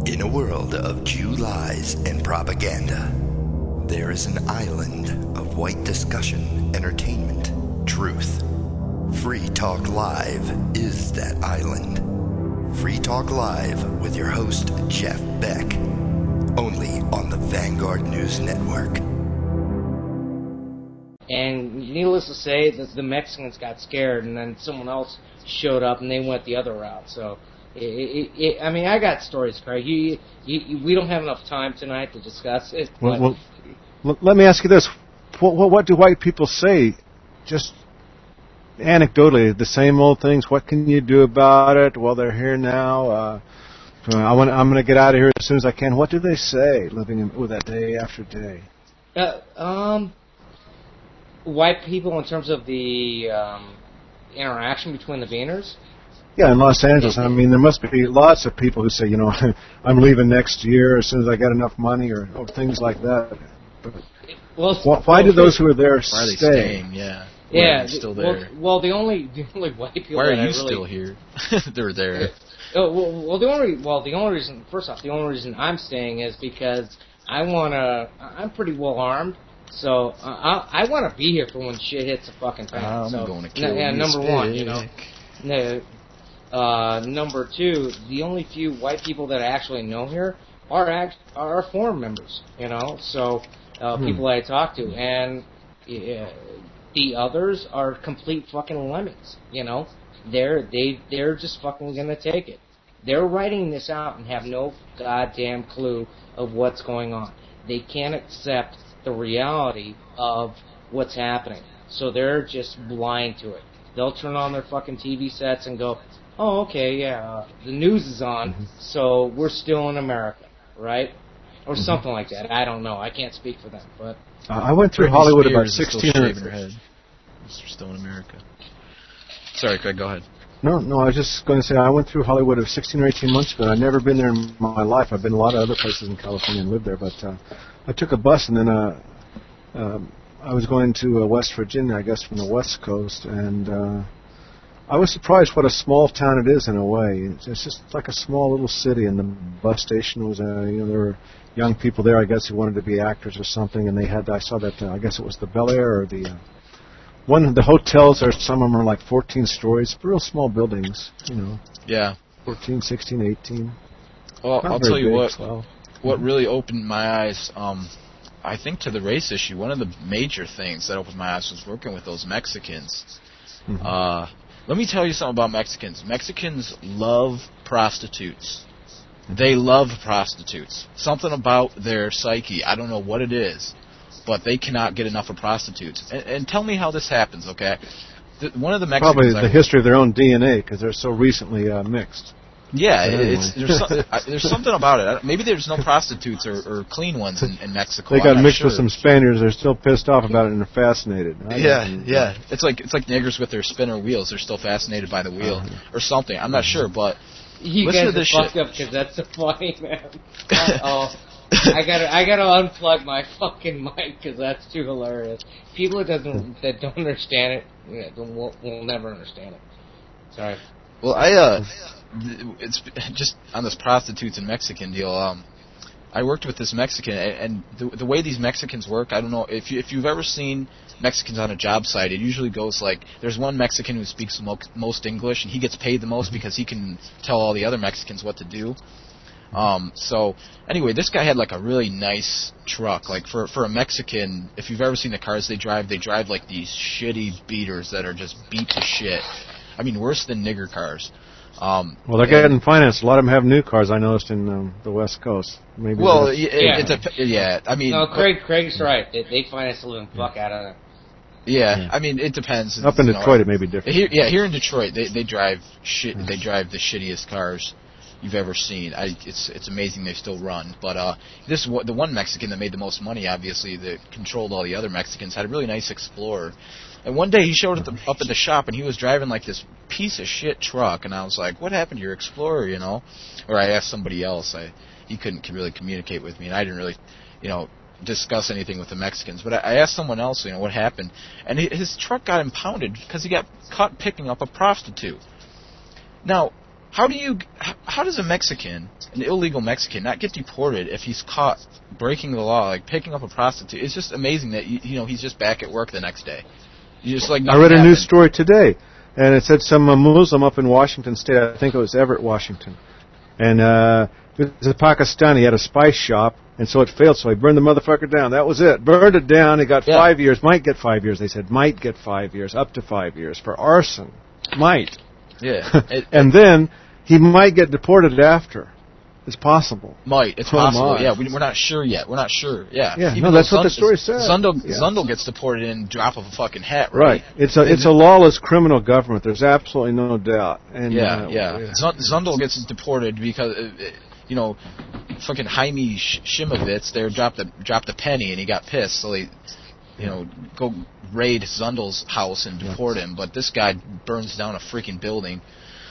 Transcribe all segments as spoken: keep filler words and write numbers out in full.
In a world of Jew lies and propaganda, there is an island of white discussion, entertainment, truth. Free Talk Live is that island. Free Talk Live with your host, Jeff Beck. Only on the Vanguard News Network. And needless to say, the, the Mexicans got scared, and then someone else showed up, and they went the other route. So, it, it, it, I mean, I got stories, Craig. You, you, you, we don't have enough time tonight to discuss it. Well, well, let me ask you this. What, what, what do white people say, just anecdotally, the same old things? What can you do about it? Well, they're here now. Uh, I want, I'm going to get out of here as soon as I can. What do they say, living in, with that day after day? Uh, um... White people, in terms of the um, interaction between the Beaners? Yeah, in Los Angeles. I mean, there must be lots of people who say, you know, I'm leaving next year as soon as I get enough money, or, or things like that. But well, why, why do those who are there why stay? Are they staying? Yeah. Yeah. Still well, there. Well, the only the only white people. Why are that you I really, still here? They're there. Oh, well, well, the only well, the only reason. First off, the only reason I'm staying is because I wanna. I'm pretty well armed. So, uh, I, I want to be here for when shit hits the fucking fan. I'm so, going to kill n- yeah, you, number stick. one, you know. No, uh, number two, the only few white people that I actually know here are act, are forum members, you know. So, uh, hmm. people that I talk to, and uh, the others are complete fucking lemmings, you know. They're they they're just fucking gonna take it. They're writing this out and have no goddamn clue of what's going on. They can't accept the reality of what's happening. So they're just blind to it. They'll turn on their fucking T V sets and go, oh, okay, yeah, uh, the news is on, mm-hmm. so we're still in America, right? Or mm-hmm. something like that. I don't know. I can't speak for them. But uh, I went through Britney Hollywood Spears about sixteen or... Still shaving her head. We're still in America. Sorry, Craig, go ahead. No, no, I was just going to say I went through Hollywood of sixteen or eighteen months ago. I'd never been there in my life. I've been a lot of other places in California and lived there, but uh, I took a bus, and then uh, um, I was going to uh, West Virginia, I guess, from the West Coast, and uh, I was surprised what a small town it is in a way. It's, it's just like a small little city, and the bus station was, uh, you know, there were young people there, I guess, who wanted to be actors or something, and they had, I saw that, uh, I guess it was the Bel Air or the... Uh, One of the hotels, are some of them are like fourteen stories, real small buildings, you know. Yeah. fourteen, sixteen, eighteen. Well, Not I'll tell you big, what. well. What really opened my eyes, um, I think, to the race issue. One of the major things that opened my eyes was working with those Mexicans. Mm-hmm. Uh, let me tell you something about Mexicans. Mexicans love prostitutes. They love prostitutes. Something about their psyche. I don't know what it is. But they cannot get enough of prostitutes. And, and tell me how this happens, okay? The, one of the Mexicans... Probably the I, history of their own D N A, because they're so recently uh, mixed. Yeah, anyway. it's, there's, some, there's something about it. Maybe there's no prostitutes or, or clean ones in, in Mexico. They got mixed sure. with some Spaniards. They're still pissed off about it, and they're fascinated. I yeah, yeah. It's like it's like niggers with their spinner wheels. They're still fascinated by the wheel uh-huh. or something. I'm not sure, but... You listen guys to this are fucked shit. up because that's so funny, man. Oh. I gotta, I gotta unplug my fucking mic because that's too hilarious. People that doesn't, that don't understand it, yeah, will, will never understand it. Sorry. Well, I, uh, it's just on this prostitutes and Mexican deal. Um, I worked with this Mexican, and the, the way these Mexicans work, I don't know if you if you've ever seen Mexicans on a job site. It usually goes like there's one Mexican who speaks the mo- most English, and he gets paid the most because he can tell all the other Mexicans what to do. Um, so, anyway, this guy had, like, a really nice truck. Like, for for a Mexican, if you've ever seen the cars they drive, they drive, like, these shitty beaters that are just beat to shit. I mean, worse than nigger cars. Um, well, they're getting financed. A lot of them have new cars, I noticed, in um, the West Coast. Maybe well, it, yeah. It, it's a, yeah, I mean... No, Craig, Craig's right. They, they finance the living fuck out of it. Yeah, yeah, I mean, it depends. Up in you Detroit, know, it may be different. Here, yeah, here in Detroit, they they drive shit. They drive the shittiest cars you've ever seen. I, it's it's amazing they still run. But uh, this the one Mexican that made the most money, obviously, that controlled all the other Mexicans, had a really nice Explorer. And one day he showed at the, up at the shop, and he was driving like this piece of shit truck. And I was like, "What happened to your Explorer?" You know? Or I asked somebody else. I he couldn't really communicate with me, and I didn't really, you know, discuss anything with the Mexicans. But I, I asked someone else, you know, what happened, and his truck got impounded because he got caught picking up a prostitute. Now, how do you, how does a Mexican, an illegal Mexican, not get deported if he's caught breaking the law, like picking up a prostitute? It's just amazing that, you, you know, he's just back at work the next day. You just like I read a happened. news story today, and it said some uh, Muslim up in Washington State, I think it was Everett, Washington, and uh, it was a Pakistani. He had a spice shop, and so it failed, so he burned the motherfucker down. That was it. Burned it down. He got Yeah. five years. Might get five years. They said might get five years, up to five years for arson. Might. Yeah. It, and then he might get deported after. It's possible. Might. It's Oh, possible. my. Yeah, we, we're not sure yet. We're not sure. Yeah. Yeah, Even no, though that's what the Zund- story said. Zundel, Yeah. Zundel gets deported in drop of a fucking hat, Right. right? It's a it's a lawless criminal government. There's absolutely no doubt. And Yeah, uh, yeah. Zund- Zundel gets deported because, uh, you know, fucking Jaime Sh- Shimovitz there dropped a dropped a penny and he got pissed, so they, you know, go raid Zundel's house and deport him. But this guy burns down a freaking building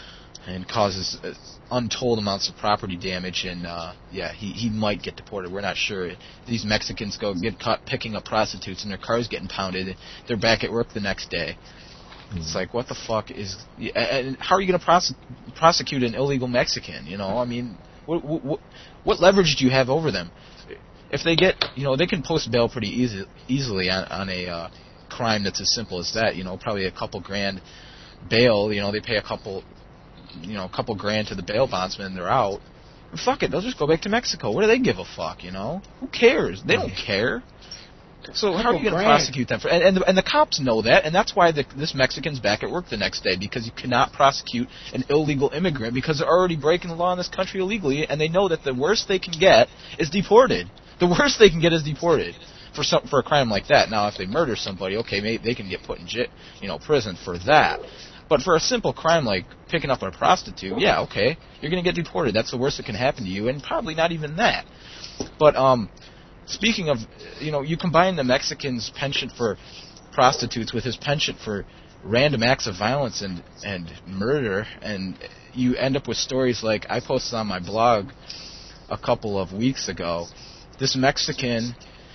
and causes uh, untold amounts of property damage, and uh, yeah, he he might get deported. We're not sure. These Mexicans go get caught picking up prostitutes, and their car's getting pounded. They're back at work the next day. It's like, what the fuck is? And how are you going to prose- prosecute an illegal Mexican? You know, I mean, what, what what leverage do you have over them? If they get, you know, they can post bail pretty easy, easily on, on a uh, crime that's as simple as that. You know, probably a couple grand bail. You know, they pay a couple. You know, a couple grand to the bail bondsman and they're out. And fuck it, they'll just go back to Mexico. What do they give a fuck, you know? Who cares? They don't care. So how are you going to prosecute them? For, and, and, the, and the cops know that, and that's why the, this Mexican's back at work the next day, because you cannot prosecute an illegal immigrant because they're already breaking the law in this country illegally, and they know that the worst they can get is deported. The worst they can get is deported for some for a crime like that. Now, if they murder somebody, okay, maybe they can get put in j- you know prison for that. But for a simple crime like picking up a prostitute, yeah, okay, you're going to get deported. That's the worst that can happen to you, and probably not even that. But um, speaking of, you know, you combine the Mexican's penchant for prostitutes with his penchant for random acts of violence and, and murder, and you end up with stories like I posted on my blog a couple of weeks ago. This Mexican,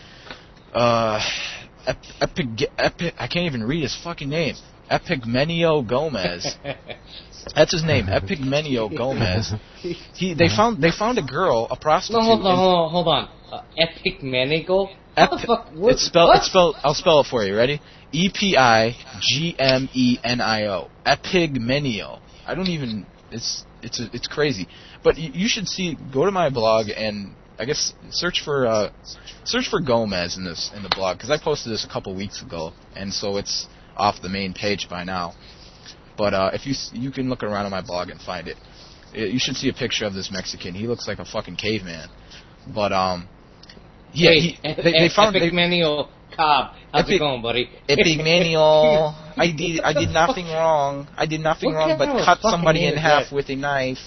uh, ep, epi, epi, I can't even read his fucking name. Epigmenio Gomez. That's his name, Epigmenio Gomez. He they found they found a girl, a prostitute. No, hold on, hold on, hold on. Uh, Epigmenigo? Ep- What the fuck? What? it's spelled. What? It's spelled. I'll spell it for you. Ready? E P I G M E N I O. Epigmenio. I don't even. It's it's it's crazy. But you, you should see. Go to my blog and I guess search for uh, search for Gomez in this in the blog because I posted this a couple weeks ago, and so it's off the main page by now. But uh, if you you can look around on my blog and find it. it. You should see a picture of this Mexican. He looks like a fucking caveman. But um, yeah, Hey, he, ep- they, they ep- found they, Epigmenio Cobb. How's Epi- it going, buddy? Epigmenio. I did I did nothing wrong. I did nothing What wrong kind but of cut fucking somebody name in is half that? with a knife.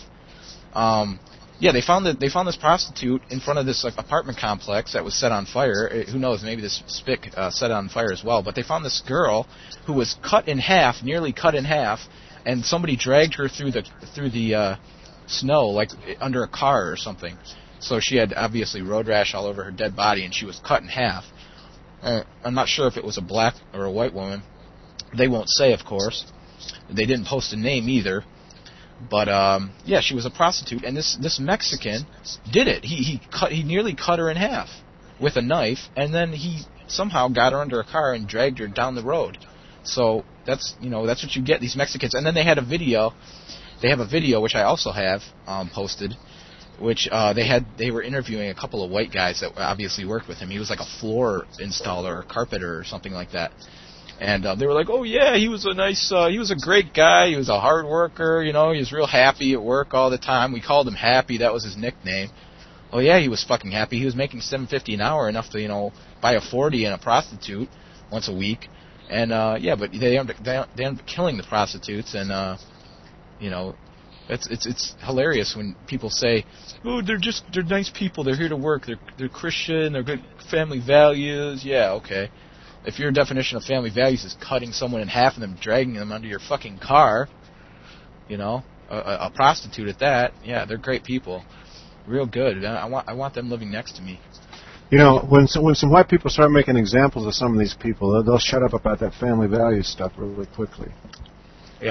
Um, yeah, they found that they found this prostitute in front of this like, apartment complex that was set on fire. Uh, Who knows? Maybe this spick uh, set on fire as well. But they found this girl who was cut in half, nearly cut in half, and somebody dragged her through the through the uh, snow, like under a car or something. So she had obviously road rash all over her dead body, and she was cut in half. Uh, I'm not sure if it was a black or a white woman. They won't say, of course. They didn't post a name either. But um, yeah, she was a prostitute, and this this Mexican did it. He he cut he nearly cut her in half with a knife, and then he somehow got her under a car and dragged her down the road. So that's you know that's what you get, these Mexicans. And then they had a video. They have a video which I also have um, posted, which uh, they had they were interviewing a couple of white guys that obviously worked with him. He was like a floor installer or carpenter or something like that. And uh, they were like, oh, yeah, he was a nice, uh, he was a great guy. He was a hard worker, you know, he was real happy at work all the time. We called him Happy. That was his nickname. Oh, yeah, he was fucking happy. He was making seven fifty an hour, enough to, you know, buy a forty and a prostitute once a week. And, uh, yeah, but they ended, they ended up killing the prostitutes. And, uh, you know, it's, it's, it's hilarious when people say, oh, they're just, they're nice people. They're here to work. They're, they're Christian. They're good family values. Yeah, okay. If your definition of family values is cutting someone in half and then dragging them under your fucking car, you know, a, a, a prostitute at that, yeah, they're great people, real good. I want I want them living next to me. You know, when some, when some white people start making examples of some of these people, they'll, they'll shut up about that family value stuff really quickly. Yeah,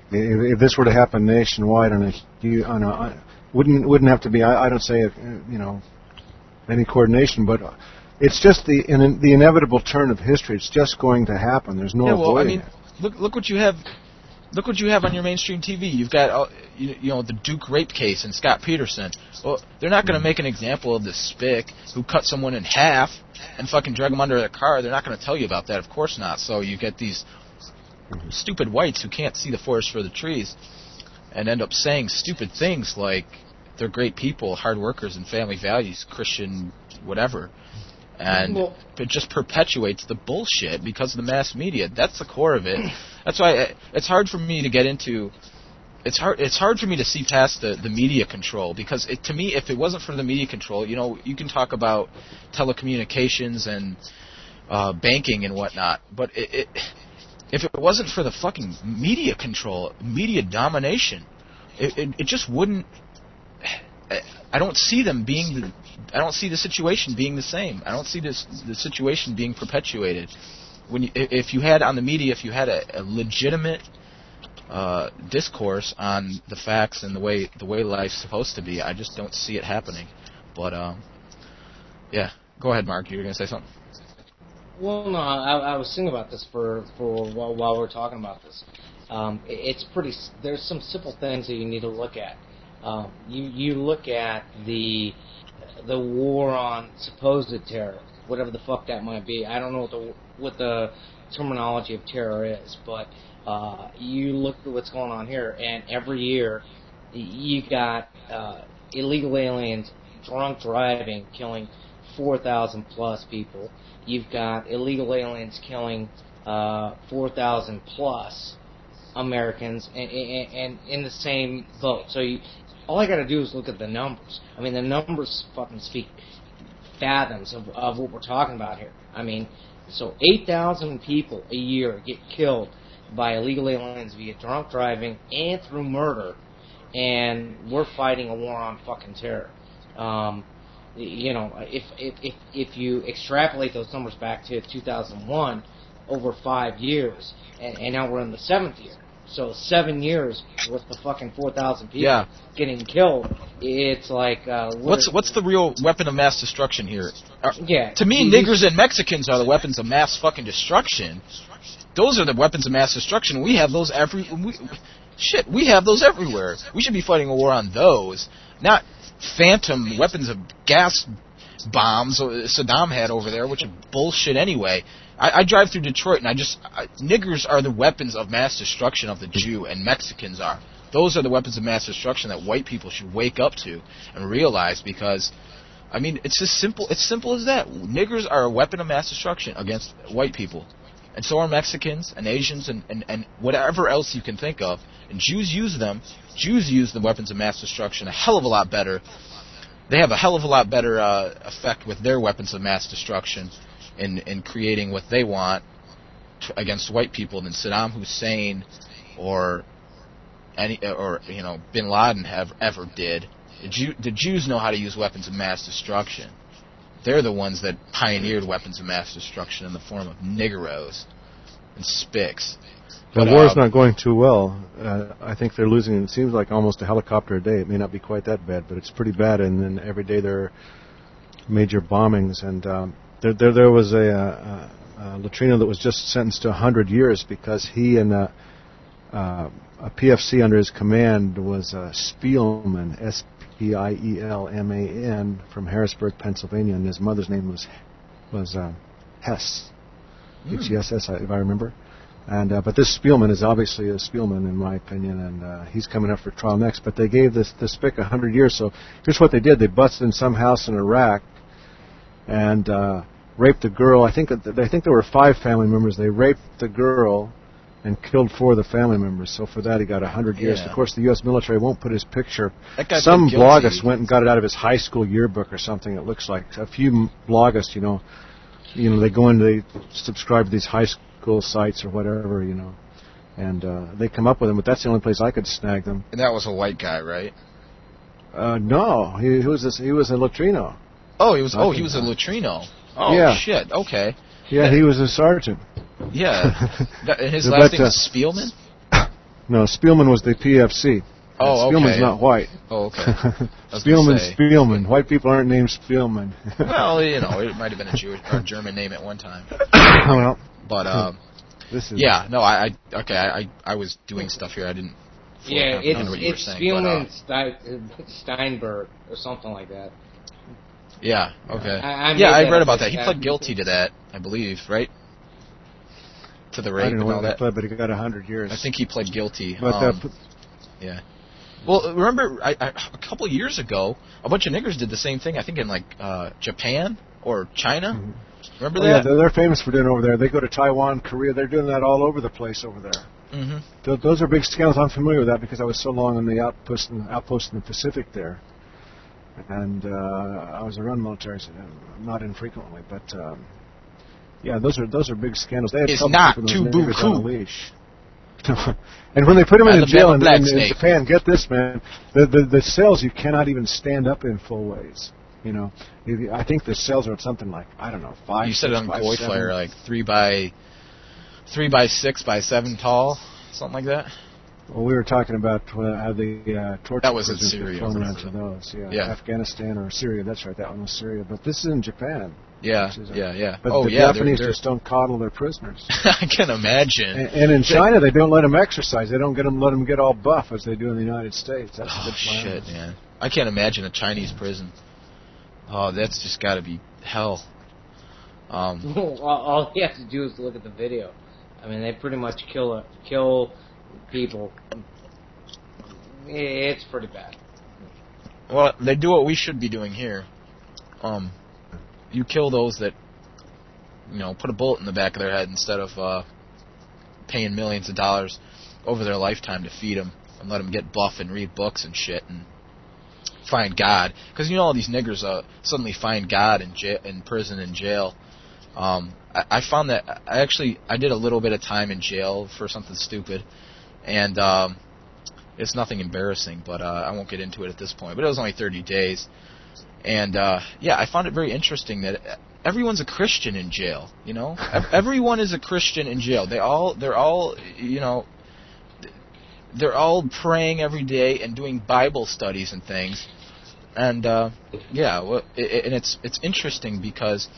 If, if this were to happen nationwide on a, on a wouldn't wouldn't have to be. I, I don't say you know any coordination, but it's just the in, the inevitable turn of history. It's just going to happen. There's no yeah, well, avoiding I mean, it. Look look what you have. Look what you have on your mainstream T V. You've got, uh, you, you know, the Duke rape case and Scott Peterson. Well, they're not going to make an example of this spick who cut someone in half and fucking drug him under their car. They're not going to tell you about that. Of course not. So you get these stupid whites who can't see the forest for the trees and end up saying stupid things like they're great people, hard workers, and family values, Christian, whatever. And well, it just perpetuates the bullshit because of the mass media. That's the core of it. That's why I, it's hard for me to get into. It's hard. It's hard for me to see past the, the media control because it, to me, if it wasn't for the media control, you know, you can talk about telecommunications and uh, banking and whatnot, but it, it, if it wasn't for the fucking media control, media domination, it, it, it just wouldn't. I don't see them being the. I don't see the situation being the same. I don't see this the situation being perpetuated. When you, if you had on the media, if you had a, a legitimate uh, discourse on the facts and the way the way life's supposed to be, I just don't see it happening. But um, yeah, go ahead, Mark. You were gonna say something. Well, no, I, I was thinking about this for for while, while we we're talking about this. Um, it, it's pretty. There's some simple things that you need to look at. Um, you you look at the the war on supposed terror, whatever the fuck that might be. I don't know what the what the terminology of terror is, but uh, you look at what's going on here, and every year you got uh, illegal aliens drunk driving, killing four thousand plus people. You've got illegal aliens killing uh, four thousand plus Americans, and, and, and in the same boat. So you. All I got to do is look at the numbers. I mean, the numbers fucking speak fathoms of, of what we're talking about here. I mean, so eight thousand people a year get killed by illegal aliens via drunk driving and through murder, and we're fighting a war on fucking terror. Um, you know, if, if if if you extrapolate those numbers back to two thousand one, over five years, and, and now we're in the seventh year. So seven years with the fucking four thousand people yeah. getting killed. It's like uh, what what's are, what's the real weapon of mass destruction here? Are, yeah, to me, you, niggers and Mexicans are the weapons of mass fucking destruction. Those are the weapons of mass destruction. We have those every we, shit. We have those everywhere. We should be fighting a war on those, not phantom weapons of gas bombs Saddam had over there, which is bullshit anyway. I, I drive through Detroit, and I just I, niggers are the weapons of mass destruction of the Jew, and Mexicans are. Those are the weapons of mass destruction that white people should wake up to and realize. Because, I mean, it's as simple. It's simple as that. Niggers are a weapon of mass destruction against white people, and so are Mexicans and Asians and, and, and whatever else you can think of. And Jews use them. Jews use the weapons of mass destruction a hell of a lot better. They have a hell of a lot better uh, effect with their weapons of mass destruction in in creating what they want t- against white people than Saddam Hussein or any or you know Bin Laden have ever did. The, Jew, the Jews know how to use weapons of mass destruction. They're the ones that pioneered weapons of mass destruction in the form of niggeros and spicks. The But, war's uh, not going too well. Uh, I think they're losing. It seems like almost a helicopter a day. It may not be quite that bad, but it's pretty bad. And then every day there are major bombings. And um, there, there, there was a, a, a Latrino that was just sentenced to one hundred years because he and uh, uh, a P F C under his command was uh, Spielman, S P I E L M A N, from Harrisburg, Pennsylvania, and his mother's name was was uh, Hess, mm. H E S S, if I remember. And uh, but this Spielman is obviously a Spielman, in my opinion, and uh, he's coming up for trial next. But they gave this this spick one hundred years. So here's what they did: they busted in some house in Iraq and uh, raped a girl. I think that I think there were five family members. They raped the girl and killed four of the family members. So for that, he got one hundred years. Yeah. Of course, the U S military won't put his picture. That guy Some been guilty. bloggist went and got it out of his high school yearbook or something. It looks like a few blogists, you know, you know, they go in, they subscribe to these high school sites or whatever, you know, and uh, they come up with them. But that's the only place I could snag them. And that was a white guy, right? Uh, no, he, he was this, he was a Latrino. Oh, he was. I Oh, think he was a so. Latrino. Oh Yeah. shit. Okay. Yeah, he was a sergeant. Yeah. That, and his But, last name uh, was Spielman. No, Spielman was the P F C. Oh, Spielman's okay. not white. Oh, okay. I was Spielman, gonna say. Spielman. White people aren't named Spielman. Well, you know, it might have been a Jewish or a German name at one time. Well, But um, this is yeah, no, I, I okay, I, I I was doing stuff here. I didn't. fully Yeah, comprehend it's what you were it's saying, but, Spielman uh, Stein, Steinberg or something like that. Yeah. Okay. I, I yeah, made I that read up about as- that. He pled guilty to that, I believe, right? To the I rape don't know and all what he that. pled, but he got a hundred years. I think he pled guilty. But um, uh, yeah. Well, remember, I, I, a couple years ago, a bunch of niggers did the same thing. I think in like uh, Japan or China. Mhm. Remember oh, yeah, that? they're, they're famous for doing it over there. They go to Taiwan, Korea. They're doing that all over the place over there. Mm-hmm. Th- those are big scales. I'm familiar with that because I was so long on the outpost in, outpost in the Pacific there, and uh, I was around military, so not infrequently. But um, yeah, those are those are big scandals. They had It's trouble not keeping too those niggers on a buku. leash. And when they put them in Alabama jail in, Black in, in Snake. Japan, get this, man, the, the the cells you cannot even stand up in full ways. You know, You- I think the cells are something like I don't know five. You said it six, on five, Goy seven. Flyer, like three by three by six by seven tall, something like that. Well, we were talking about uh, how the uh, torture That was in prisoners get Syria, flown I around to remember those. Yeah. Yeah. Afghanistan or Syria. That's right. That one was Syria. But this is in Japan. Yeah, which is a- yeah, yeah. But oh, the yeah, Japanese they're, just don't coddle their prisoners. they're I can imagine. and, and in China, they don't let them exercise. They don't get them let them get all buff as they do in the United States. That's a Oh good plan. shit, man! I can't imagine a Chinese prison. Oh, that's just got to be hell. Um, all, all you have to do is look at the video. I mean, they pretty much kill a, kill people. It's pretty bad. well, they do what we should be doing here. Um, you kill those that, you know, put a bullet in the back of their head instead of uh, paying millions of dollars over their lifetime to feed them and let them get buff and read books and shit and find God. Because you know all these niggers uh, suddenly find God in jail, in prison and jail. Um, I, I found that I actually I did a little bit of time in jail for something stupid, and um, it's nothing embarrassing, but uh, I won't get into it at this point. But it was only thirty days, and uh, yeah, I found it very interesting that everyone's a Christian in jail. You know, Ev- everyone is a Christian in jail. They all they're all you know. They're all praying every day and doing Bible studies and things, and uh, yeah, well, it, and it's it's interesting because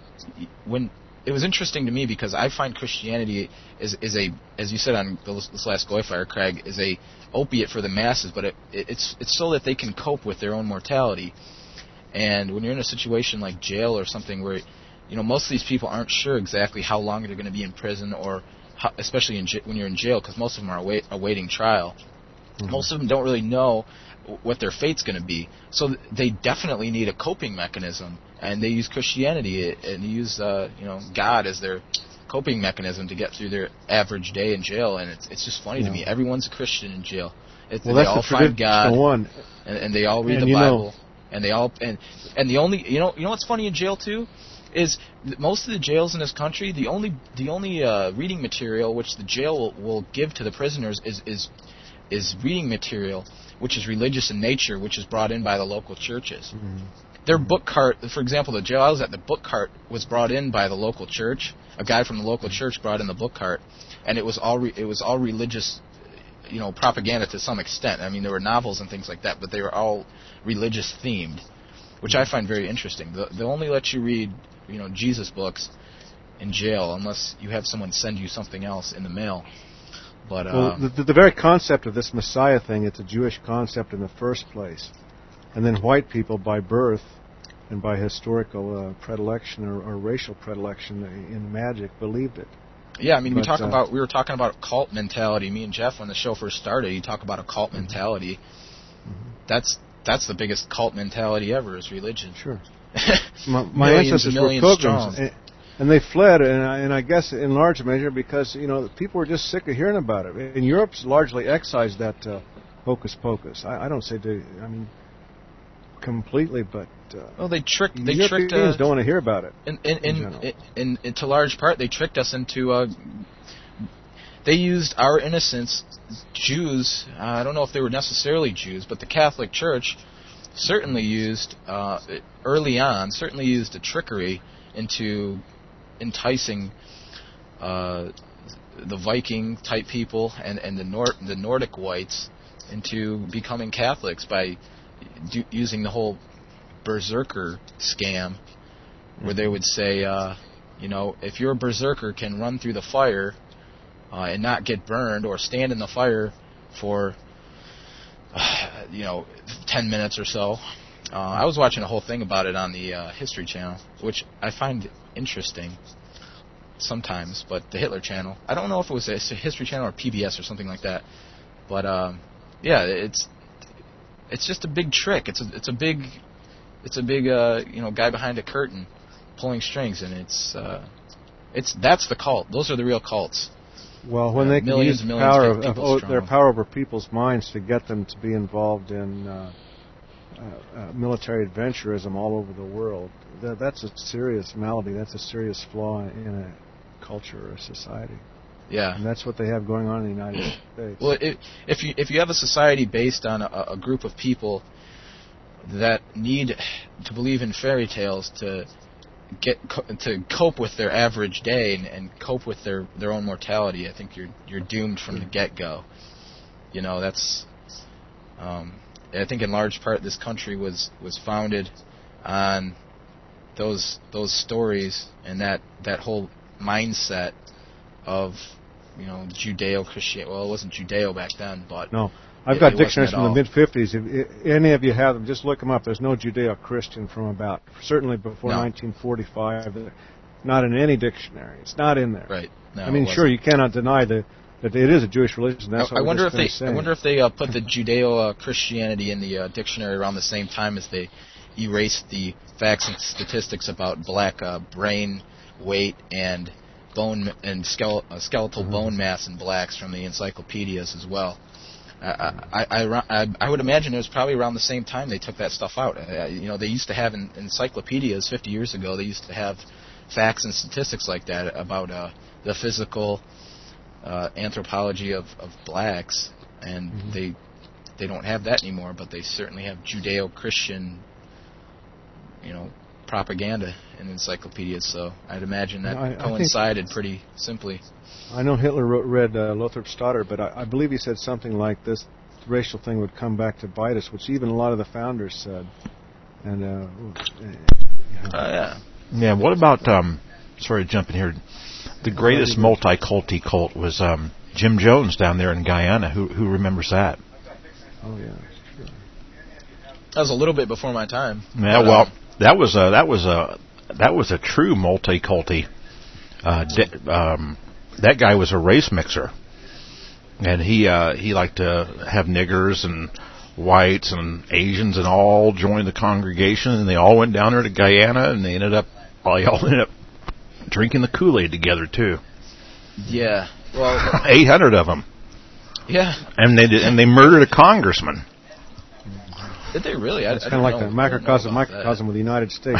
when it was interesting to me because I find Christianity is is a as you said on this last Goy Flyer, Craig, is a opiate for the masses, but it, it's it's so that they can cope with their own mortality. And when you're in a situation like jail or something where you know most of these people aren't sure exactly how long they're going to be in prison or how, especially in j- when you're in jail, because most of them are await, awaiting trial. Mm-hmm. Most of them don't really know what their fate's going to be, so th- they definitely need a coping mechanism, and they use Christianity and use uh, you know God as their coping mechanism to get through their average day in jail. And it's it's just funny yeah. to me. Everyone's a Christian in jail. It's, Well, they that's all the find God, one. and, and they all read and the you Bible, know, and they all and and the only you know you know what's funny in jail too. Is most of the jails in this country, the only the only uh, reading material which the jail will, will give to the prisoners is, is is reading material which is religious in nature, which is brought in by the local churches. Mm-hmm. Their book cart, for example, the jail I was at, the book cart was brought in by the local church. A guy from the local church brought in the book cart, and it was all re, it was all religious, you know, propaganda to some extent. I mean, there were novels and things like that, but they were all religious themed, which I find very interesting. They'll only let you read, you know, Jesus books in jail unless you have someone send you something else in the mail. But uh, well, the, the very concept of this Messiah thing, it's a Jewish concept in the first place. And then white people by birth and by historical uh, predilection or, or racial predilection in magic believed it. Yeah, I mean, but, we talk uh, about we were talking about cult mentality. Me and Jeff, when the show first started, you talk about a cult mentality. Mm-hmm. That's that's the biggest cult mentality ever is religion. Sure. my my millions ancestors and were millions pilgrims, strong. and, and they fled, and I, and I guess in large measure because you know people were just sick of hearing about it. In Europe's largely excised that uh, hocus pocus. I, I don't say they, I mean completely, but uh, well, they tricked they Europeans tricked uh, don't want to hear about it. In in in, in, in, in, in to large part, they tricked us into. Uh, they used our innocence, Jews. Uh, I don't know if they were necessarily Jews, but the Catholic Church certainly used uh, early on. Certainly used a trickery into enticing uh, the Viking type people and and the Nor- the Nordic whites into becoming Catholics by do, using the whole berserker scam, where they would say, uh, you know, if your berserker can run through the fire uh, and not get burned, or stand in the fire for, uh, you know, ten minutes or so. Uh, I was watching a whole thing about it on the uh, History Channel, which I find interesting sometimes, but the Hitler Channel, I don't know if it was a History Channel or P B S or something like that, but um, yeah, it's it's just a big trick. It's a it's a big it's a big uh, you know guy behind a curtain pulling strings, and it's uh, it's that's the cult. Those are the real cults. Well, when uh, they can millions, use millions power of of, people of, their power over people's minds to get them to be involved in uh, uh, uh, military adventurism all over the world, that, that's a serious malady. That's a serious flaw in a culture or a society. Yeah, and that's what they have going on in the United States. Well, it, if you if you have a society based on a, a group of people that need to believe in fairy tales to get to cope with their average day and, and cope with their, their own mortality, I think you're you're doomed from the get-go. You know, that's um, I think in large part this country was, was founded on those those stories and that, that whole mindset of, you know, Judeo-Christian. Well, it wasn't Judeo back then, but no. I've it, got it dictionaries from the all. mid fifties. If, if any of you have them, just look them up. There's no Judeo-Christian from about, certainly before no. nineteen forty-five. Not in any dictionary. It's not in there. Right. No, I mean, sure, you cannot deny that, that it is a Jewish religion. That's I, what I we're wonder if just they. saying. I wonder if they uh, put the Judeo-Christianity in the uh, dictionary around the same time as they erased the facts and statistics about black uh, brain weight and bone and skele- uh, skeletal mm-hmm. bone mass in blacks from the encyclopedias as well. I, I, I, I would imagine it was probably around the same time they took that stuff out. Uh, you know, they used to have in, encyclopedias fifty years ago. They used to have facts and statistics like that about uh, the physical uh, anthropology of, of blacks, and mm-hmm. they they don't have that anymore. But they certainly have Judeo-Christian, you know, propaganda in encyclopedias. So I'd imagine that I, coincided I pretty simply. I know Hitler wrote, read uh, Lothrop Stoddard, but I, I believe he said something like this: the racial thing would come back to bite us, which even a lot of the founders said. And uh, you know. uh, yeah, yeah. What about? Um, sorry to jump in here. The greatest multi-culty cult was um, Jim Jones down there in Guyana. Who who remembers that? Oh yeah, sure. That was a little bit before my time. Yeah, well, that was a that was a that was a true multi-culty. Uh, de- um, that guy was a race mixer, and he uh, he liked to have niggers and whites and Asians and all join the congregation, and they all went down there to Guyana, and they ended up well, they all ended up drinking the Kool-Aid together too. Yeah, well, eight hundred of them. Yeah, and they did, and they murdered a congressman. Did they really? I, it's I kind of like know, the microcosm microcosm with the United States.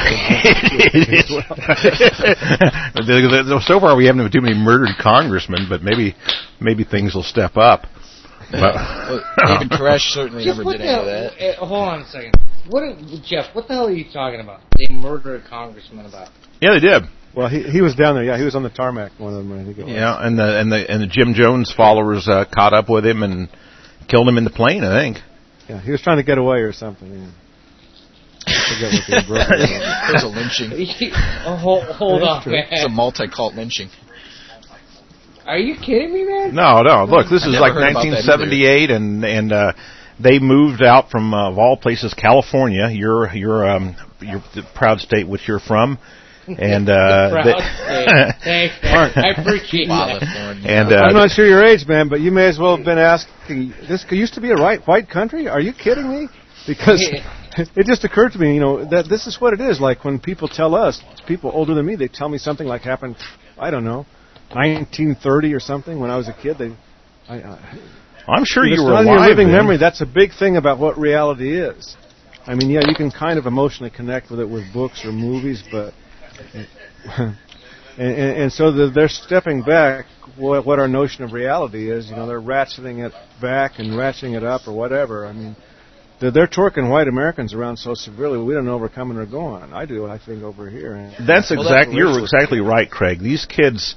So far, we haven't had too many murdered congressmen, but maybe maybe things will step up. But, well, David Koresh certainly Jeff, never did any of that. Uh, hold on a second. What, Jeff? What the hell are you talking about? They murdered a congressman about? Yeah, they did. Well, he he was down there. Yeah, he was on the tarmac. One of them, I think it was. Yeah, and the and the and the Jim Jones followers uh, caught up with him and killed him in the plane, I think. Yeah, he was trying to get away or something. Yeah. I forget what they broke. It was a lynching. oh, hold hold on, man. It's a multi-cult lynching. Are you kidding me, man? No, no. Look, this I is never like heard about nineteen seventy-eight, and and uh, they moved out from uh, of all places, California. Your your um your the proud state which you're from. And uh, the proud state. Thanks, man. I appreciate that. And uh, I'm not sure your age, man, but you may as well have been asking. This used to be a right white country. Are you kidding me? Because it just occurred to me, you know, that this is what it is. Like when people tell us, people older than me, they tell me something like happened. I don't know, nineteen thirty or something. When I was a kid, they. I, I, I'm sure you were alive. alive. Your living then. memory. That's a big thing about what reality is. I mean, yeah, you can kind of emotionally connect with it with books or movies, but. and, and, and so the, they're stepping back what, what our notion of reality is. You know, they're ratcheting it back and ratcheting it up or whatever. I mean, they're, they're torquing white Americans around so severely we don't know where we're coming or going. I do, I think, over here. That's well, exactly, that's you're exactly right, Craig. These kids,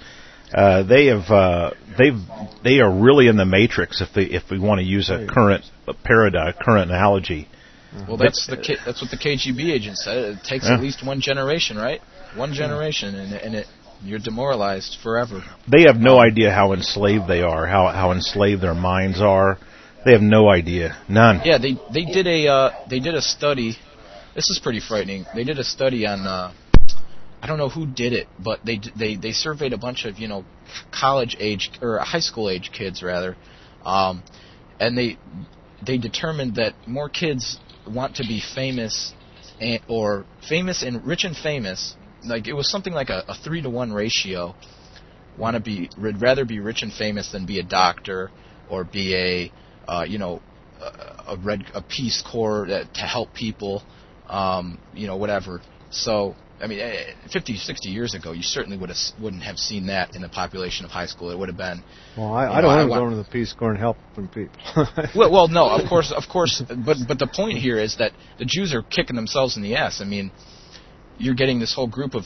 Uh, they have uh, they've they are really in the matrix if they if we want to use a current a paradigm, current analogy. Well, that's the K, that's what the K G B agent said. It takes Yeah. at least one generation, right? One generation, and and it you're demoralized forever. They have no idea how enslaved they are, how how enslaved their minds are. They have no idea, none. Yeah, they they did a uh, they did a study. This is pretty frightening. They did a study on uh, I don't know who did it, but they they they surveyed a bunch of you know college age or high school age kids rather, um, and they they determined that more kids want to be famous and, or famous and rich and famous. Like it was something like a, a three to one ratio. Want to be would rather be rich and famous than be a doctor or be a uh, you know a, a red a Peace Corps that, to help people, um, you know whatever. So I mean, fifty, sixty years ago, you certainly would have wouldn't have seen that in the population of high school. It would have been. Well, I, you I know, don't I want to want- go into the Peace Corps and helping people. Well, well, no, of course, of course, but but the point here is that the Jews are kicking themselves in the ass. I mean, you're getting this whole group of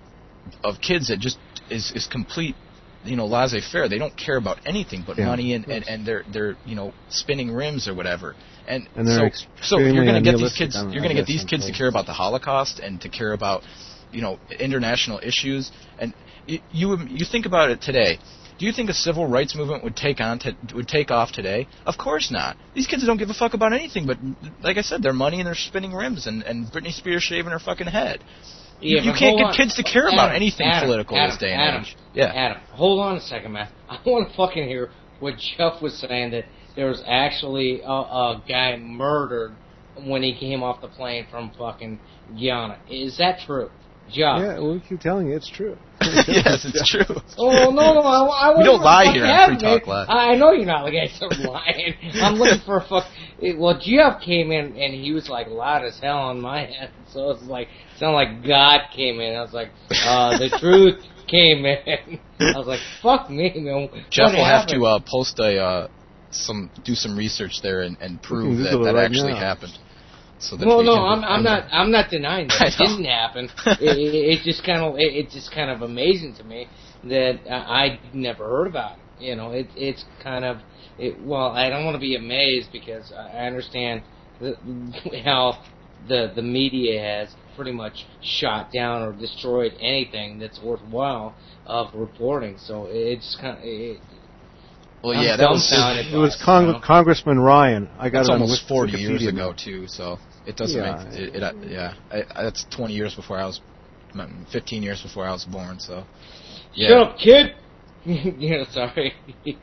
of kids that just is is complete, you know, laissez-faire. They don't care about anything but Yeah, money and, of and, and they're they're you know spinning rims or whatever. And, And they're so so you're extremely going to get these idealistic, kids I'm- you're I going to get guess, these in kids to places. care about the Holocaust and to care about you know international issues. And you you, you think about it today. Do you think a civil rights movement would take on to, would take off today? Of course not. These kids don't give a fuck about anything but, like I said, their money and their spinning rims and, and Britney Spears shaving her fucking head. You, Yeah, you but can't hold get on. kids to care about Adam, anything Adam, political Adam, this day and Adam, age. Yeah. Adam, hold on a second, man. I want to fucking hear what Jeff was saying, that there was actually a, a guy murdered when he came off the plane from fucking Guyana. Is that true? Jeff? Yeah, we keep telling you it's true. Yes, it's true. Oh, no, no, I, I We don't wasn't lie fucking here on having Free Talk it. Live. I know you're not looking at some lying. I'm looking for a fuck. It, well, Jeff came in and he was like loud as hell on my end, so it's like sounded like God came in. I was like, uh, the truth came in. I was like, fuck me, man. Jeff What will have happened? to uh, post a uh, some do some research there and, and prove that Google it that right actually now. happened. So that No, we no, can- I'm, I'm not. I'm not denying that I it know. didn't happen. it, it, it's just kind of. It, it's just kind of amazing to me that uh, I never heard about it. You know, it, it's kind of. It, well, I don't want to be amazed because I I understand the, how the the media has pretty much shot down or destroyed anything that's worthwhile of reporting. So it's kind of. It, Well, I'm yeah, that was dumbfounded. It was You Cong- know? Congressman Ryan. I got that's it on almost Wik- forty years Wikipedia. ago too. So it doesn't Yeah. make it. it uh, yeah, I, I, that's twenty years before I was, fifteen years before I was born. So yeah. Shut up, kid. Yeah, sorry.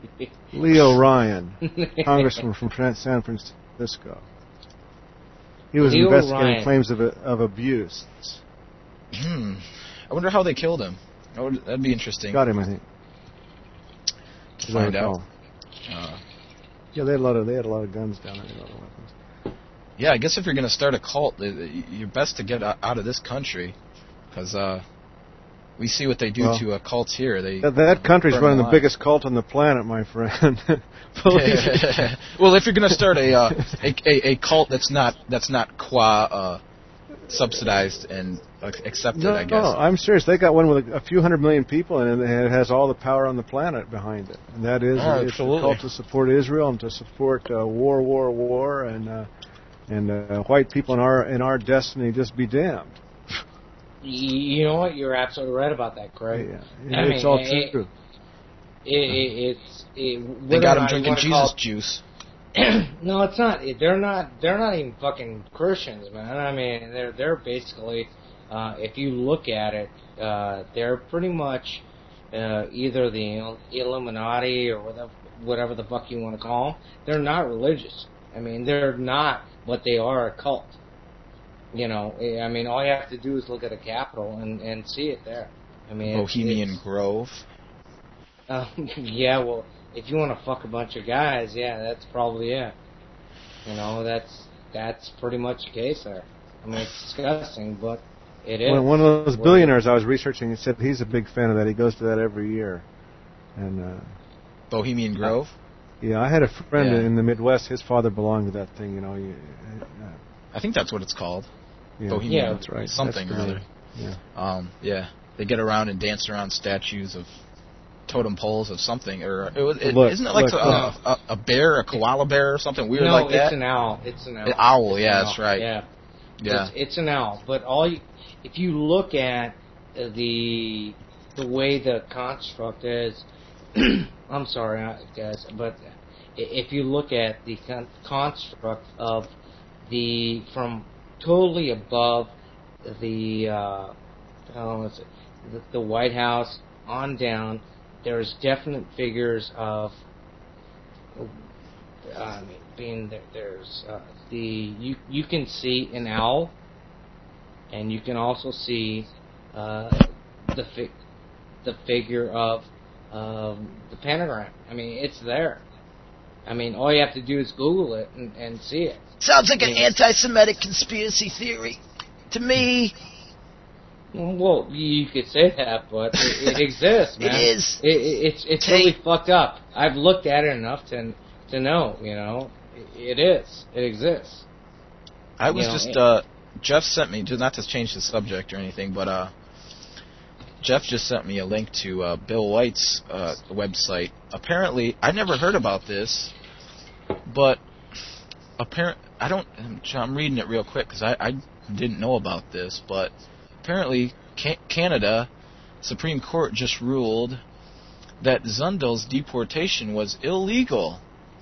Leo Ryan, congressman from Fran- San Francisco. He was Leo investigating Ryan. claims of of abuse. Hmm. I wonder how they killed him. That would, that'd be interesting Got him, I think. to as I find out. recall. Uh, Yeah, they had a lot of they had a lot of guns down there. A lot of weapons. yeah, I guess if you're going to start a cult, uh, you're best to get o- out of this country, because uh, we see what they do Well, to uh, cults here. They That, that country's burn running the alive. biggest cult on the planet, my friend. Believe it. Well, if you're going to start a, uh, a, a a cult that's not that's not qua uh, subsidized and uh, accepted, No, I guess. no, I'm serious. They got one with a, a few hundred million people, and it has all the power on the planet behind it. And that is, Oh, it's a absolutely. cult to support Israel and to support uh, war, war, war, and uh, and uh, white people in our in our destiny just be damned. You you know what? You're absolutely right about that, Craig. Yeah, I it's mean, all it- true. It, it, it's it, They whether got or him not you drinking wanna Jesus call juice. it- no, it's not. They're not. They're not even fucking Christians, man. I mean, they're they're basically, uh, if you look at it, uh, they're pretty much uh, either the Illuminati or whatever whatever the fuck you want to call them. They're not religious. I mean, they're not, but they are a cult. You know, I mean, all you have to do is look at a capital and and see it there. I mean, it's- Bohemian it's- Grove. Um, yeah, well, if you want to fuck a bunch of guys, yeah, that's probably it. You know, that's that's pretty much the case there. I mean, it's disgusting, but it is. One, one of those What- billionaires I was researching, he said he's a big fan of that. He goes to that every year. And uh, Bohemian Grove. yeah, I had a friend Yeah. in the Midwest. His father belonged to that thing. You know, you, uh, I think that's what it's called. yeah, Bohemian. Yeah, that's right. Something That's or the other. name. Yeah. Um, yeah, they get around and dance around statues of totem poles of something, or it was, it, Look, isn't it like look, a, a, a bear, a koala bear, or something weird no, like that? it's an owl. It's an owl. An owl, It's yeah, an that's owl. right. Yeah, Yeah. It's, it's an owl. But all you, if you look at the the way the construct is, I'm sorry, guys, but if you look at the con- construct of the from totally above the uh, how is it the, the White House on down, there's definite figures of. I mean, being there, there's uh, the you you can see an owl, and you can also see uh, the fi- the figure of um, the pentagram. I mean, it's there. I mean, all you have to do is Google it and, and see it. Sounds like an Yeah. anti-Semitic conspiracy theory to me. Well, you could say that, but it, it exists, man. It is. It, it, it's it's Take- really fucked up. I've looked at it enough to to know, you know, it, it is. It exists. I was You know, just it- uh, Jeff sent me, just not to change the subject or anything, but uh, Jeff just sent me a link to uh, Bill White's uh, website. Apparently, I never heard about this, but apparent I don't. I'm, I'm reading it real quick because I, I didn't know about this, but apparently Ca- Canada Supreme Court just ruled that Zundel's deportation was illegal.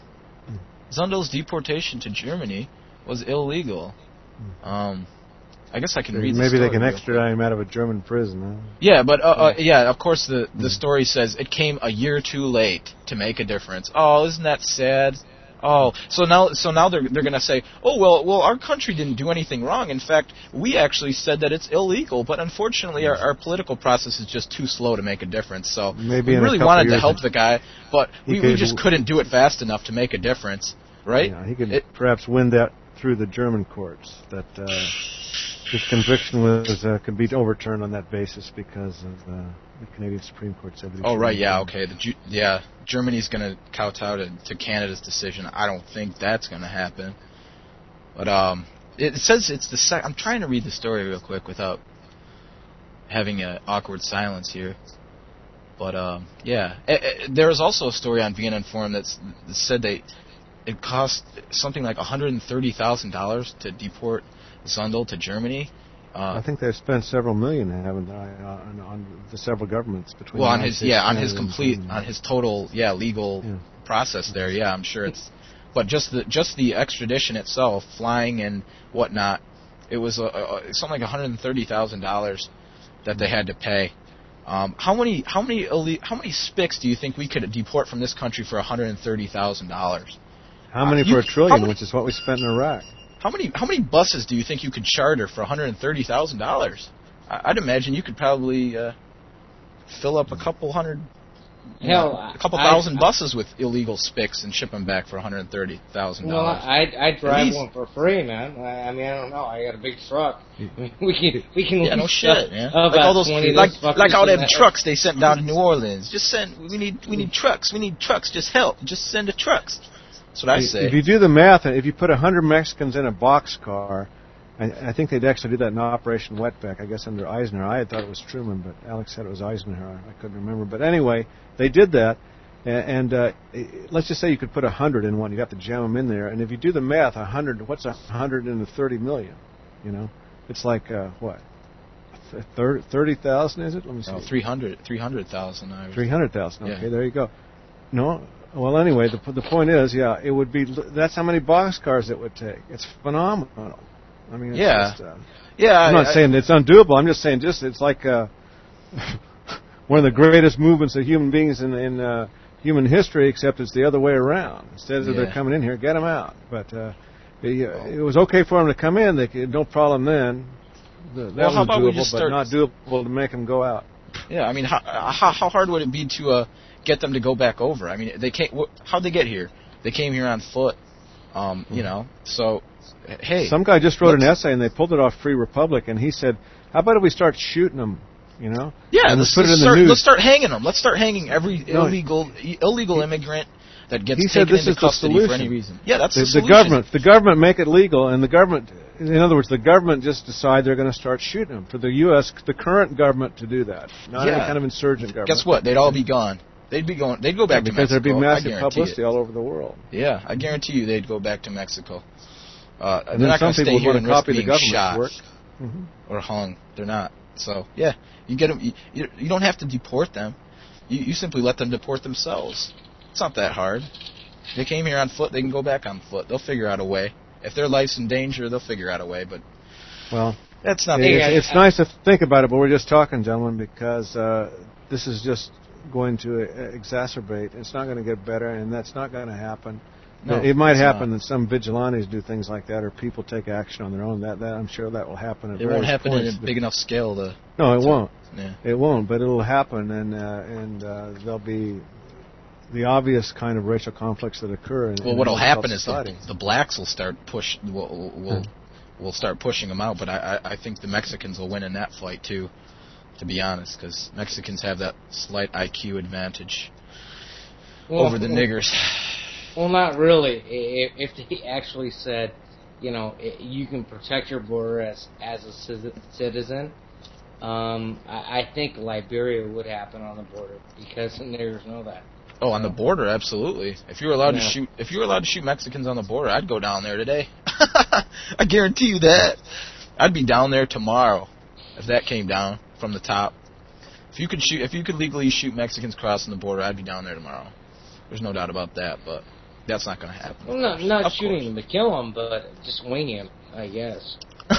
Zundel's deportation to Germany was illegal. Um, I guess I can read. The Maybe they story can real extradite quick. him out of a German prison. Huh? Yeah, but uh, uh, yeah, of course the the story says it came a year too late to make a difference. Oh, isn't that sad? Oh, so now so now they're they're gonna say, oh well well our country didn't do anything wrong. In fact, we actually said that it's illegal, but unfortunately our, our political process is just too slow to make a difference. So Maybe we in a really couple wanted to years help the guy, but he we, we could- just couldn't do it fast enough to make a difference, right? Yeah, he could It- perhaps win that through the German courts. That uh, his conviction was uh, could be overturned on that basis because of uh, the Canadian Supreme Court said that. he Oh should right, win. yeah, okay. The Ju- yeah, Germany's gonna kowtow to, to Canada's decision. I don't think that's gonna happen. But um, it, it says it's the sec- I'm trying to read the story real quick without having an awkward silence here. But um, yeah, Eh, eh, there was also a story on Vienna Forum that's, that said they it cost something like one hundred thirty thousand dollars to deport Zundel to Germany. Uh, I think they've spent several million, haven't they, on, on the several governments between. Well, the on United his States, yeah, on Canada, his and complete, Sweden. on his total yeah legal Yeah. process there. Yeah, I'm sure it's, but just the just the extradition itself, flying and whatnot, it was uh, uh, something like one hundred thirty thousand dollars that they had to pay. Um, how many how many ille- how many spics do you think we could deport from this country for one hundred thirty thousand dollars? How many uh, for you- a trillion, how many- which is what we spent in Iraq? How many how many buses do you think you could charter for one hundred thirty thousand dollars? I'd imagine you could probably uh, fill up a couple hundred, you Hell, know, a couple I- thousand I- buses with illegal spics and ship them back for one hundred thirty thousand Well, dollars. I I drive least- one for free, man. I, I mean, I don't know. I got a big truck. We can we can Yeah, no lease shit, stuff man. about Like all those, twenty of like those fuckers like all in them that- trucks they sent down to New Orleans. Just send. We need we need trucks. We need trucks. Just help. Just send the trucks. That's what I say. If you do the math, if you put a hundred Mexicans in a boxcar, I, I think they'd actually do that in Operation Wetback, I guess under Eisenhower. I had thought it was Truman, but Alex said it was Eisenhower. I couldn't remember. But anyway, they did that. And, and uh, let's just say you could put a hundred in one. You'd have to jam them in there. And if you do the math, a hundred, what's a hundred into thirty million? You know, it's like uh, what, thirty thousand? Is it? Let me see. Oh, three hundred three hundred thousand. I was- Three hundred thousand. Okay, Yeah. there you go. No. Well, anyway, the the point is, yeah, it would be. That's how many boxcars it would take. It's phenomenal. I mean, it's Yeah. Just, uh, Yeah, I'm not I- saying it's undoable. I'm just saying, just it's like uh, one of the greatest movements of human beings in in uh, human history. Except it's the other way around. Instead of Yeah. they're coming in here, get them out. But uh, it, uh, it was okay for them to come in. They could, no problem then. The, that Well, how was about we doable, just but start- not doable to make them go out. Yeah, I mean, how, how how hard would it be to uh, get them to go back over? I mean, they can't. Wh- how'd they get here? They came here on foot. Um, you know, so h- hey, Some guy just wrote an let's- essay and they pulled it off Free Republic, and he said, "How about if we start shooting them?" You know? yeah, and let's, put it let's in the start, news. let's start hanging them. Let's start hanging every No, illegal i- illegal immigrant that gets he said taken this into is the custody for any solution. reason. Yeah, that's the, the, the solution. government, the government make it legal, and the government, in other words, the government just decide they're going to start shooting them. For the U S, the current government to do that, not any Yeah. kind of insurgent government. Guess what? They'd all be gone. They'd be going. They'd go back yeah, to because Mexico. there'd be massive I guarantee publicity it. all over the world. Yeah, I guarantee you they'd go back to Mexico. Uh, And they're then not some going to people stay would here want and to risk copy the being government's shot work. Mm-hmm. or hung. They're not. So yeah, you get them. You, you, you don't have to deport them. You, you simply let them deport themselves. It's not that hard. They came here on foot. They can go back on foot. They'll figure out a way. If their life's in danger, they'll figure out a way. But Well, that's not. it, the Yeah, it's, it's I- nice to think about it, but we're just talking, gentlemen, because uh, this is just going to uh, exacerbate. It's not going to get better, and that's not going to happen. No, it might it's happen not. that some vigilantes do things like that, or people take action on their own. That, that I'm sure that will happen. At It won't various happen points, in a but- big enough scale to. No, it to- won't. Yeah. It won't, but it'll happen, and uh, and uh, there'll be the obvious kind of racial conflicts that occur. In, Well, in what'll an adult happen is the, society. the blacks will start push. Will will Hmm. will start pushing them out. But I, I I think the Mexicans will win in that fight too. To be honest, because Mexicans have that slight I Q advantage Well, over the niggers. Well, not really. I- If they actually said, you know, i- you can protect your border as as a ci- citizen, um, I, I think Liberia would happen on the border because the niggers know that. Oh, on the border, absolutely. If you were allowed to Yeah. shoot, if you were allowed to shoot Mexicans on the border, I'd go down there today. I guarantee you that. I'd be down there tomorrow if that came down from the top. If you could shoot, if you could legally shoot Mexicans crossing the border, I'd be down there tomorrow. There's no doubt about that. But that's not going to happen. Well, not not Of shooting course. him to kill him, but just wing him, I guess.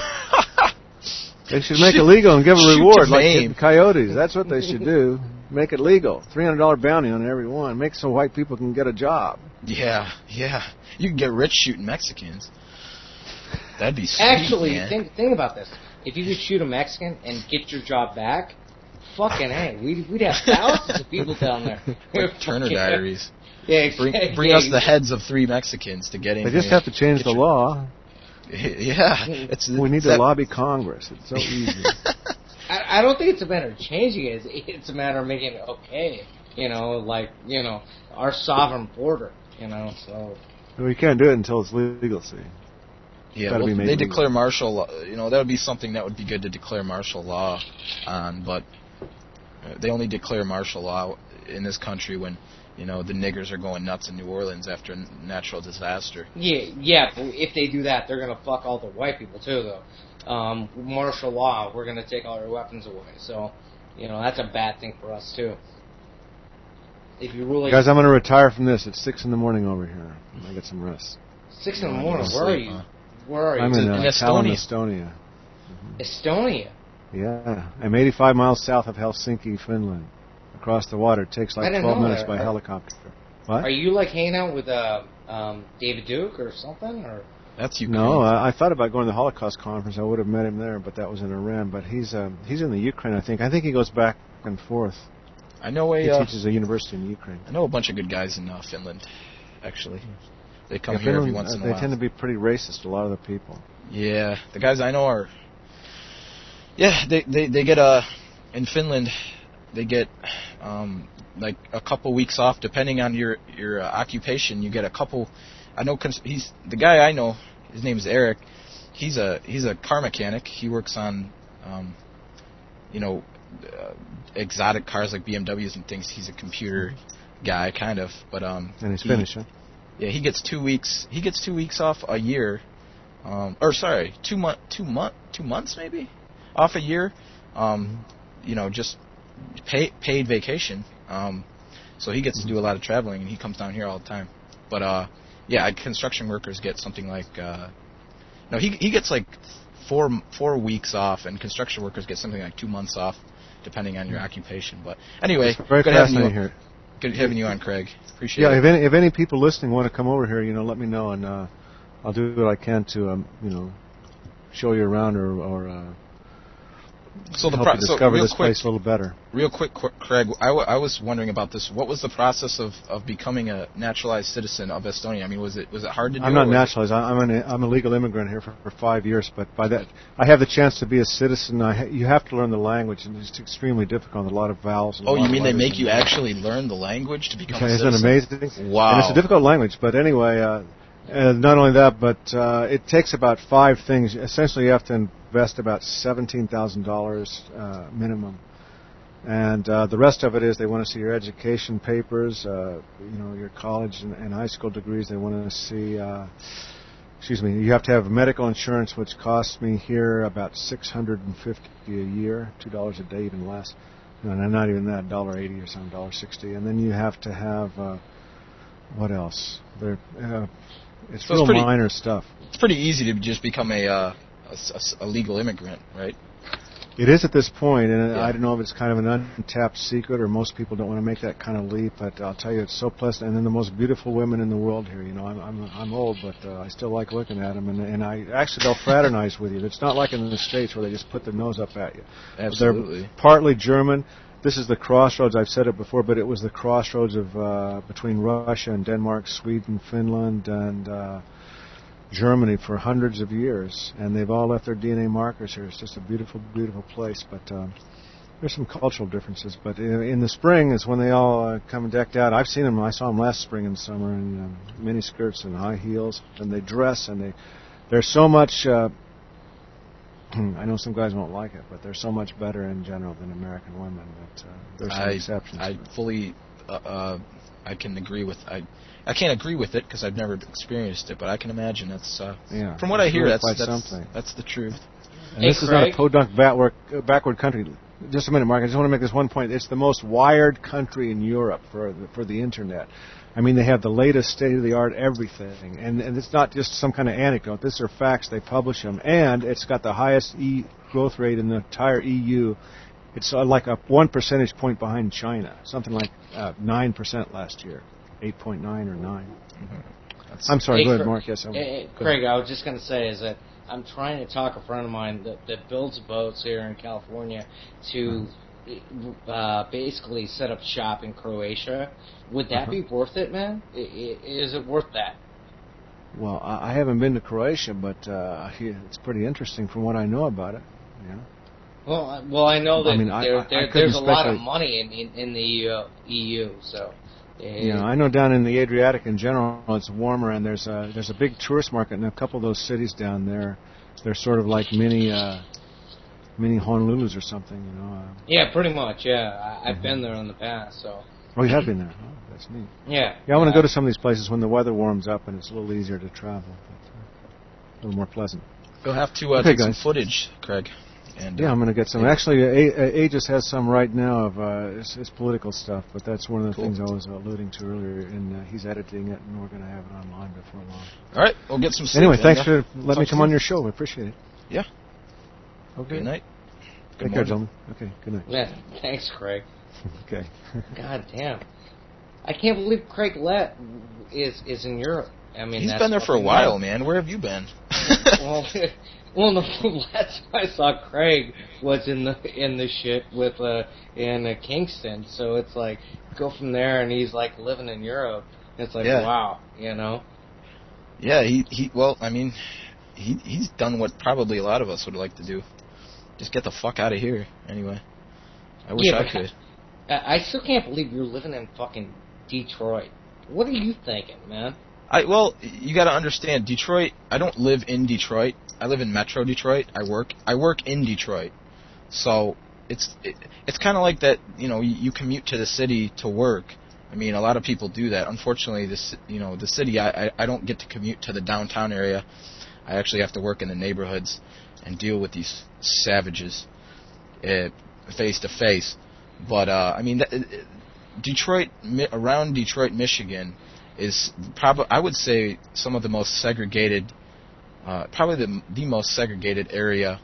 They should make it Shoot- legal and give a shoot reward to like maim. hitting coyotes. That's what they should do. Make it legal. three hundred dollars bounty on every one. Make so white people can get a job. Yeah, yeah. You can get rich shooting Mexicans. That'd be sweet, Actually, man. think think about this. If you could shoot a Mexican and get your job back, fucking hey, we'd we'd have thousands of people down there. Like Turner Diaries. Yeah, Bring, exactly. bring us the heads of three Mexicans to get in. They just here. have to change Get the your- law. Yeah, it's We need it's to that- lobby Congress. It's so easy. I, I don't think it's a matter of changing it. It's, it's a matter of making it okay. You know, like you know, our sovereign border. You know, so We can't do it until it's legal, see. Yeah, gotta well, be if made they legal. declare martial law. You know, that would be something that would be good to declare martial law on. But uh, they only declare martial law in this country when, you know, the niggers are going nuts in New Orleans after a natural disaster. yeah, yeah. But if they do that, they're gonna fuck all the white people too, though. Um, martial law, we're gonna take all our weapons away. So, you know, that's a bad thing for us too. If you really Guys, I'm going to retire from this. It's six in the morning over here. I get some rest. six in the You morning, wanna where are sleep, you? huh? Where are you? I'm in, in uh, Tallinn, Estonia. Estonia. Estonia. Yeah. I'm eighty-five miles south of Helsinki, Finland. Across the water. It takes I like didn't twelve know minutes that. by Are- helicopter. What? Are you like hanging out with uh, um, David Duke or something? Or That's Ukraine. No, I, I thought about going to the Holocaust conference. I would have met him there, but that was in Iran. But he's um, he's in the Ukraine, I think. I think he goes back and forth. I know He a. Uh, teaches at a university in Ukraine. I know a bunch of good guys in uh, Finland. Actually, they come Yeah, here every Finland, once uh, in a they while. tend to be pretty racist, a lot of the people. Yeah, the guys I know are. Yeah, they they they get a in Finland, they get um like a couple weeks off depending on your your uh, occupation. You get a couple. I know cons- he's the guy I know. His name is Eric. He's a he's a car mechanic. He works on, um, you know, uh, exotic cars like B M Ws and things. He's a computer guy, kind of, but um. And he's he- Finnish, huh? Yeah, he gets two weeks. He gets two weeks off a year, um, or sorry, two month, two month, two months maybe, off a year. Um, you know, just pay, paid vacation. Um, so he gets to do a lot of traveling, and he comes down here all the time. But uh, yeah, construction workers get something like uh, no, he he gets like four four weeks off, and construction workers get something like two months off, depending on your occupation. But anyway, It's very good having you. fascinating here. Good having you on, Craig. Appreciate Yeah, it. if any if any people listening want to come over here, you know, let me know, and uh, I'll do what I can to, um, you know, show you around or, or uh, So the help pro- you so discover real this quick, place a little better. Real quick, Qu- Craig, I, w- I was wondering about this. What was the process of, of becoming a naturalized citizen of Estonia? I mean, was it was it hard to do? I'm not or was it- naturalized. I- I'm an I'm a legal immigrant here for, for five years, but by that I have the chance to be a citizen. I ha- you have to learn the language, and it's extremely difficult. A lot of vowels. And a Oh, lot you of mean they letters make and- you actually learn the language to become a Isn't it citizen? amazing? Wow. And it's a difficult language, but anyway, uh, and not only that, but uh, it takes about five things. Essentially, you have to invest about seventeen thousand dollars uh, minimum And uh, the rest of it is they want to see your education papers, uh, you know, your college and, and high school degrees. They want to see, uh, excuse me, you have to have medical insurance, which costs me here about six hundred fifty dollars a year, two dollars a day, even less. No, not even that, one dollar eighty or something, one dollar sixty. And then you have to have, uh, what else? There, uh, it's So real it's pretty- minor stuff. It's pretty easy to just become a, uh, a, s- a legal immigrant, right? It is at this point, and Yeah. I don't know if it's kind of an untapped secret or most people don't want to make that kind of leap, but I'll tell you, it's so pleasant. And then the most beautiful women in the world here. You know, I'm I'm, I'm old, but uh, I still like looking at them, and, and I actually they'll fraternize with you. It's not like in the States where they just put their nose up at you. Absolutely. They're partly German. This is the crossroads. I've said it before, but it was the crossroads of uh, between Russia and Denmark, Sweden, Finland, and uh, Germany for hundreds of years, and they've all left their D N A markers here. It's just a beautiful, beautiful place, but um, there's some cultural differences. But in, in the spring is when they all uh, come decked out. I've seen them. I saw them last spring and summer in um, mini skirts and high heels, and they dress, and they there's so much. Uh, I know some guys won't like it, but they're so much better in general than American women. But uh, there's some I, exceptions. I fully, uh, uh, I can agree with, I, I can't agree with it because I've never experienced it, but I can imagine that's, uh, Yeah, from what I it's hear, really that's, quite that's, something. that's the truth. And Hey, this is not a Craig? podunk backward, uh, backward country. Just a minute, Mark. I just want to make this one point. It's the most wired country in Europe for the, for the internet. I mean, they have the latest state-of-the-art everything, and, and it's not just some kind of anecdote. These are facts. They publish them, and it's got the highest e growth rate in the entire E U. It's uh, like a one percentage point behind China, something like uh, nine percent last year, eight point nine or nine. That's, I'm sorry. Hey, go ahead, Cra- Mark. Yes, I'm, Hey, hey, go Craig, ahead. I was just going to say is that I'm trying to talk a friend of mine that, that builds boats here in California to uh, basically set up shop in Croatia. Would that Uh-huh. be worth it, man? I, I, is it worth that? Well, I I haven't been to Croatia, but uh, he- it's pretty interesting from what I know about it. Yeah. Well, I- well, I know that I mean, I- there, I- I there, couldn't there's a lot of speculate. money in in, in the uh, E U, so. You know, I know down in the Adriatic in general, it's warmer, and there's a there's a big tourist market in a couple of those cities down there. They're sort of like mini uh, mini Honolulu's or something, you know. Uh, Yeah, pretty much. Yeah, I, I've Mm-hmm. been there in the past, so. oh, you have been there? Oh, that's neat. Yeah. Yeah, I want to uh, go to some of these places when the weather warms up and it's a little easier to travel, but, uh, a little more pleasant. You'll have to uh, Okay, take some guys. footage, Craig. And, Yeah, uh, I'm going to get some. yeah. Actually, A- A- Aegis has some right now of uh, his, his political stuff, but that's one of the Cool. things I was alluding to earlier, and uh, he's editing it, and we're going to have it online before long. All right, we'll get some sleep. Anyway, then, thanks yeah. for letting Talk me come soon. on your show. I appreciate it. Yeah. Okay. Good night. Good Take care, morning. gentlemen. Okay, good night. Yeah, thanks, Craig. Okay. God damn. I can't believe Craig Lett is is in Europe. I mean, He's that's been there for a fucking while, wild. man. Where have you been? well, well, the last time I saw Craig was in the in the shit with uh in uh, Kingston. So it's like go from there, and he's like living in Europe. It's like Yeah. wow, you know. Yeah, he he. Well, I mean, he he's done what probably a lot of us would like to do. Just get the fuck out of here. Anyway, I wish Yeah, I but- could. I I still can't believe you're living in fucking Detroit. What are you thinking, man? I well, you got to understand, Detroit. I don't live in Detroit. I live in Metro Detroit. I work I work in Detroit, so it's it, it's kind of like that. You know, you, you commute to the city to work. I mean, a lot of people do that. Unfortunately, this you know the city. I, I I don't get to commute to the downtown area. I actually have to work in the neighborhoods and deal with these savages uh, face to face. But uh, I mean, th- Detroit mi- around Detroit, Michigan, is probably I would say some of the most segregated, uh, probably the the most segregated area,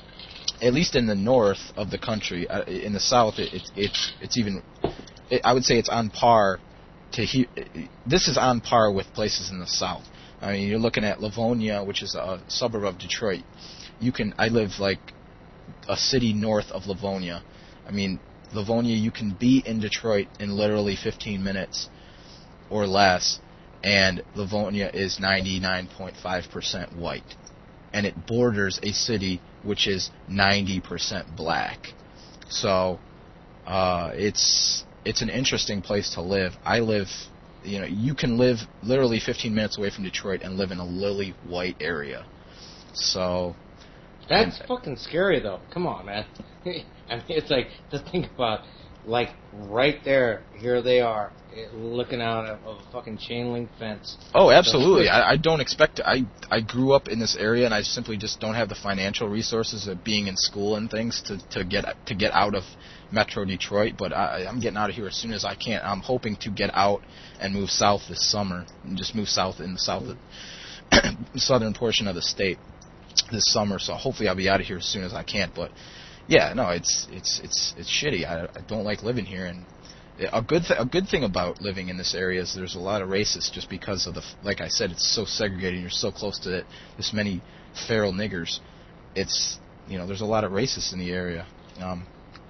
at least in the north of the country. Uh, in the south, it, it, it's it's even, it, I would say it's on par to he, this is on par with places in the south. I mean, you're looking at Livonia, which is a suburb of Detroit. You can I live like a city north of Livonia. I mean, Livonia, you can be in Detroit in literally fifteen minutes or less, and Livonia is ninety-nine point five percent white, and it borders a city which is ninety percent black. So uh, it's it's an interesting place to live. I live, you know, you can live literally fifteen minutes away from Detroit and live in a lily white area. So That's And- fucking scary, though. Come on, man. I mean, it's like, to think about, like, right there, here they are, eh, looking out of of a fucking chain link fence. Oh, absolutely. I, I don't expect to. I I grew up in this area, and I simply just don't have the financial resources of being in school and things to, to get to get out of Metro Detroit. But I, I'm getting out of here as soon as I can. I'm hoping to get out and move south this summer, and just move south in the south, southern portion of the state this summer. So hopefully I'll be out of here as soon as I can. But yeah, no, it's it's it's it's shitty. I, I don't like living here, and a good th- a good thing about living in this area is there's a lot of racists just because of the f- like I said, it's so segregated. You're so close to it, this many feral niggers. It's you know there's a lot of racists in the area, um,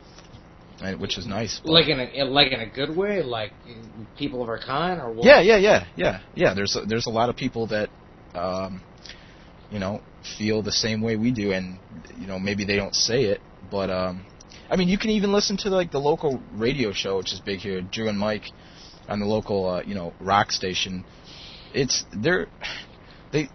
and, which is nice. But Like in a like in a good way, like people of our kind, or what? yeah, yeah, yeah, yeah, yeah. There's a, there's a lot of people that um, you know feel the same way we do, and you know maybe they don't say it, but um, I mean, you can even listen to like the local radio show, which is big here, Drew and Mike, on the local uh, you know rock station. It's they're they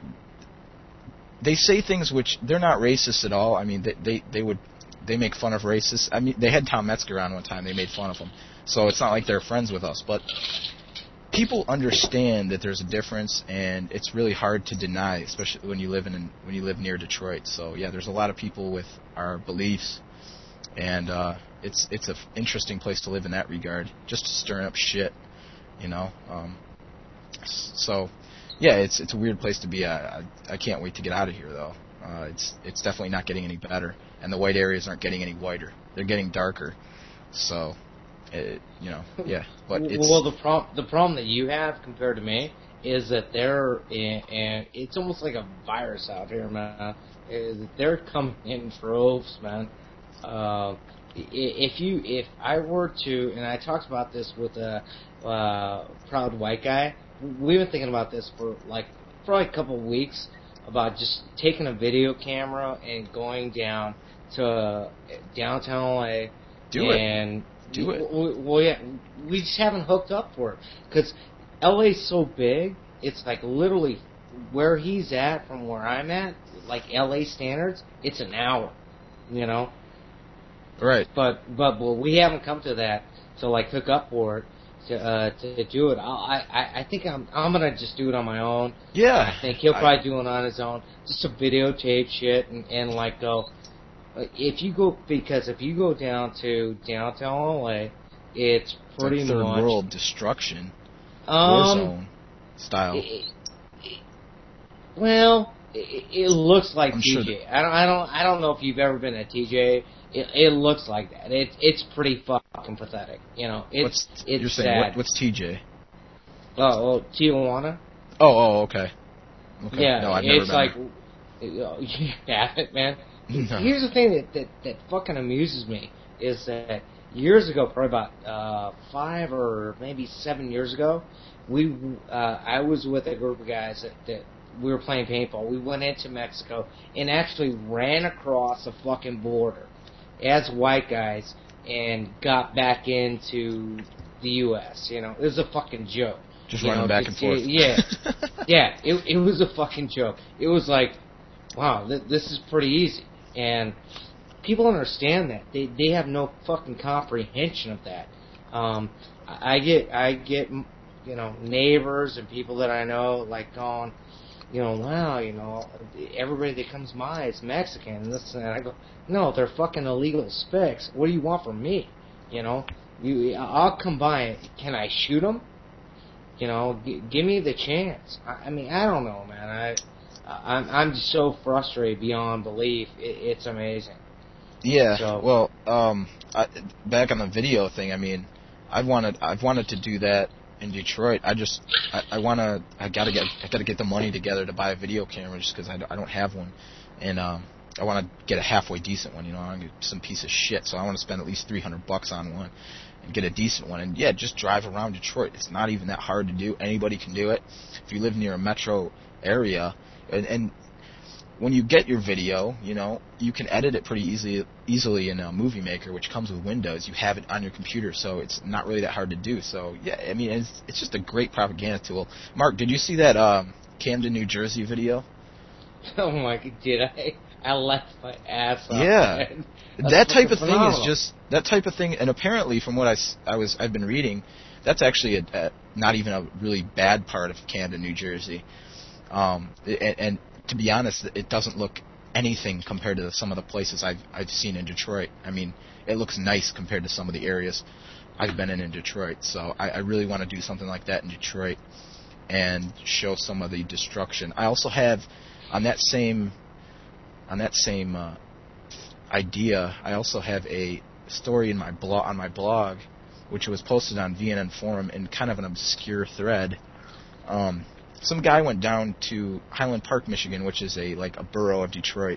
they say things which they're not racist at all. I mean, they they, they would they make fun of racists. I mean, they had Tom Metzger on one time. They made fun of him, so it's not like they're friends with us. But people understand that there's a difference, and it's really hard to deny, especially when you live in when you live near Detroit. So yeah, there's a lot of people with our beliefs. And uh, it's it's an interesting place to live in that regard, just stirring up shit, you know. Um, so, yeah, it's it's a weird place to be at. I, I can't wait to get out of here, though. Uh, it's it's definitely not getting any better, and the white areas aren't getting any whiter. They're getting darker. So, it, you know, yeah. But it's well, the problem the problem that you have compared to me is that they're in, and it's almost like a virus out here, man. Is that they're coming in droves, man. Uh, if you, if I were to, and I talked about this with a uh, proud white guy, we've been thinking about this for like probably a couple of weeks about just taking a video camera and going down to uh, downtown L A. Do it. And Do it. w- w- well, yeah, we just haven't hooked up for it because L A's so big. It's like literally where he's at from where I'm at, like L A standards. It's an hour, you know. right. But but well, we haven't come to that to like hook up for it to uh, to do it. I'll, I I I think I'm I'm gonna just do it on my own. Yeah. I think he'll I- probably do it on his own, just to videotape shit and and like go. uh, If you go because if you go down to downtown L A, it's It's pretty like third much world destruction, um. Warzone style. It, it, well, it, it looks like I'm T J. sure I don't, I don't, I don't know if you've ever been to T J. It, it looks like that. It's, it's pretty fucking pathetic. You know, it's, what's it's you're saying? sad. What, what's T J? Oh, oh, Tijuana. Oh, oh, okay. Okay. Yeah, no, I've never it's been like, there. oh, you have it, man. No. Here's the thing that, that that fucking amuses me is that years ago, probably about uh, five or maybe seven years ago, we uh, I was with a group of guys that, that we were playing paintball. We went into Mexico and actually ran across the fucking border as white guys and got back into the U S. You know, it was a fucking joke. Just You running know, back and just- forth. Yeah, yeah. It it was a fucking joke. It was like, wow, th- this is pretty easy, and people understand that. They they have no fucking comprehension of that. Um, I I get I get you know neighbors and people that I know like going, you know, wow, you know, everybody that comes by is Mexican and this and that. I go, no, they're fucking illegal specs. What do you want from me? You know, you I'll come by. Can I shoot them? You know, g- give me the chance. I, I mean, I don't know, man. I, I'm, I'm just so frustrated beyond belief. It, it's amazing. Yeah. So- Well, um, I, back on the video thing. I mean, I've wanted I've wanted to do that in Detroit. I just I, I want to I gotta get I gotta get the money together to buy a video camera just because I, don't- I don't have one, and um, I want to get a halfway decent one. You know, I'm some piece of shit, so I want to spend at least three hundred bucks on one and get a decent one. And yeah, just drive around Detroit. It's not even that hard to do. Anybody can do it if you live near a metro area, and. and when you get your video, you know, you can edit it pretty easily easily in a Movie Maker, which comes with Windows. You have it on your computer, so it's not really that hard to do. So, yeah, I mean, it's it's just a great propaganda tool. Mark, did you see that um, Camden, New Jersey video? Oh my, did I? I left my ass off. Yeah. man. That That's type of thing is phenomenal. just that type of thing, and apparently, from what I, s- I was I've been reading, that's actually a, a, not even a really bad part of Camden, New Jersey. Um, and, and to be honest, it doesn't look anything compared to some of the places I've I've seen in Detroit. I mean, it looks nice compared to some of the areas I've been in in Detroit. So I, I really want to do something like that in Detroit and show some of the destruction. I also have on that same on that same uh, idea. I also have a story in my blog on my blog, which was posted on V N N Forum in kind of an obscure thread. Um, some guy went down to Highland Park, Michigan, which is a like a borough of Detroit,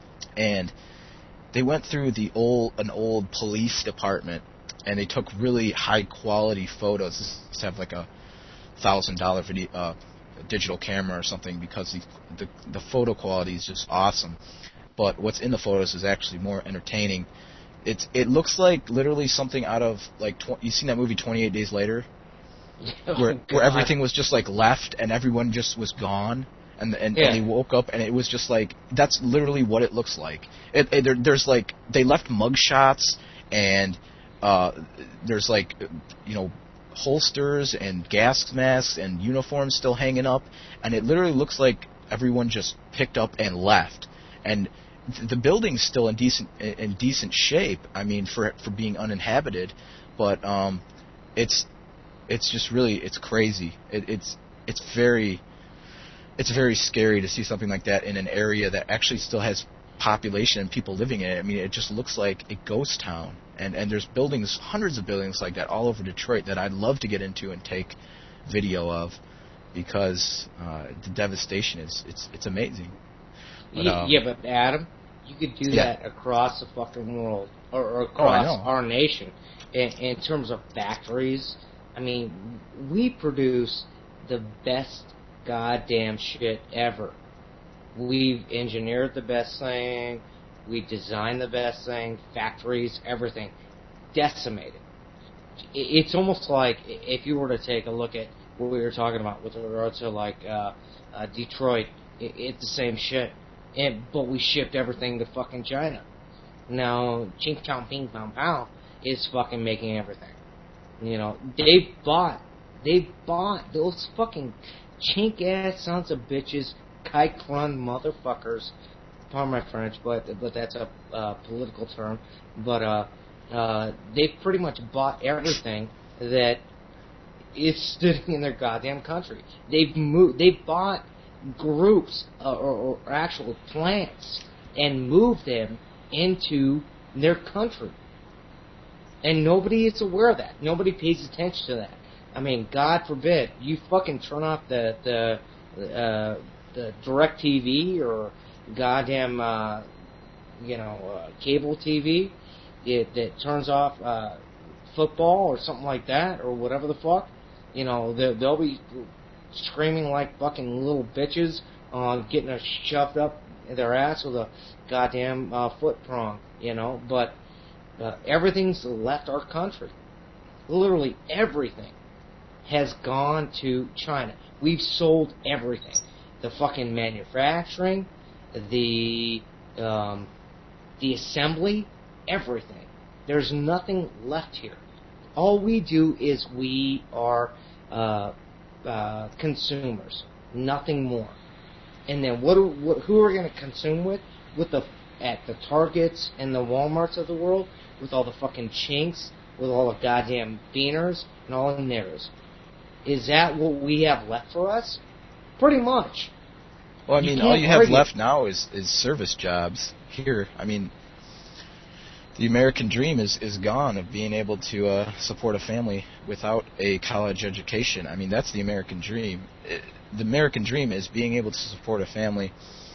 and they went through the old an old police department, and they took really high quality photos. This have like a thousand dollar video uh, digital camera or something because the, the the photo quality is just awesome. But what's in the photos is actually more entertaining. It's it looks like literally something out of like tw- you seen that movie twenty-eight Days Later, where Oh, where God. everything was just like left and everyone just was gone, and and, Yeah. and they woke up and it was just like that's literally what it looks like. It, it there, there's like they left mugshots and uh, there's like you know holsters and gas masks and uniforms still hanging up, and it literally looks like everyone just picked up and left. And th- the building's still in decent in decent shape. I mean, for for being uninhabited, but um, it's it's just really it's crazy. It, it's it's very it's very scary to see something like that in an area that actually still has population and people living in it. I mean, it just looks like a ghost town. And and there's buildings, hundreds of buildings like that all over Detroit that I'd love to get into and take video of because uh, the devastation is it's it's amazing. But, Ye- um, yeah, but Adam, you could do Yeah. that across the fucking world or, or Oh, I across know. our nation. In, in terms of factories, I mean, we produce the best goddamn shit ever. We've engineered the best thing. We designed the best thing. Factories, everything, decimated. I- It's almost like if you were to take a look at what we were talking about with regard to like uh, uh, Detroit, i- it's the same shit. And but we shipped everything to fucking China. Now, Ching Chong Ping Pong Pow is fucking making everything. You know, they bought, they bought those fucking chink ass sons of bitches, kike run motherfuckers. Pardon my French, but but that's a uh, political term. But uh, uh, they've pretty much bought everything that is sitting in their goddamn country. They've moved, they've bought groups uh, or, or actual plants and moved them into their country. And nobody is aware of that. Nobody pays attention to that. I mean, God forbid you fucking turn off the the uh, the direct T V or goddamn uh, you know uh, cable T V it, that turns off uh, football or something like that or whatever the fuck. You know they, they'll be screaming like fucking little bitches on getting a shoved up their ass with a goddamn uh, foot prong. You know, but. Uh, everything's left our country. Literally everything has gone to China. We've sold everything. The fucking manufacturing, the um, the assembly, everything. There's nothing left here. All we do is we are uh, uh, consumers, nothing more. And then what? Do, what who are we going to consume with? With the at the Targets and the Walmarts of the world, with all the fucking chinks, with all the goddamn beaners and all the niggers. Is that what we have left for us? Pretty much. Well, I You mean, can't all you have argue. left now is, is service jobs here. I mean, the American dream is, is gone of being able to uh, support a family without a college education. I mean, that's the American dream. It, the American dream is being able to support a family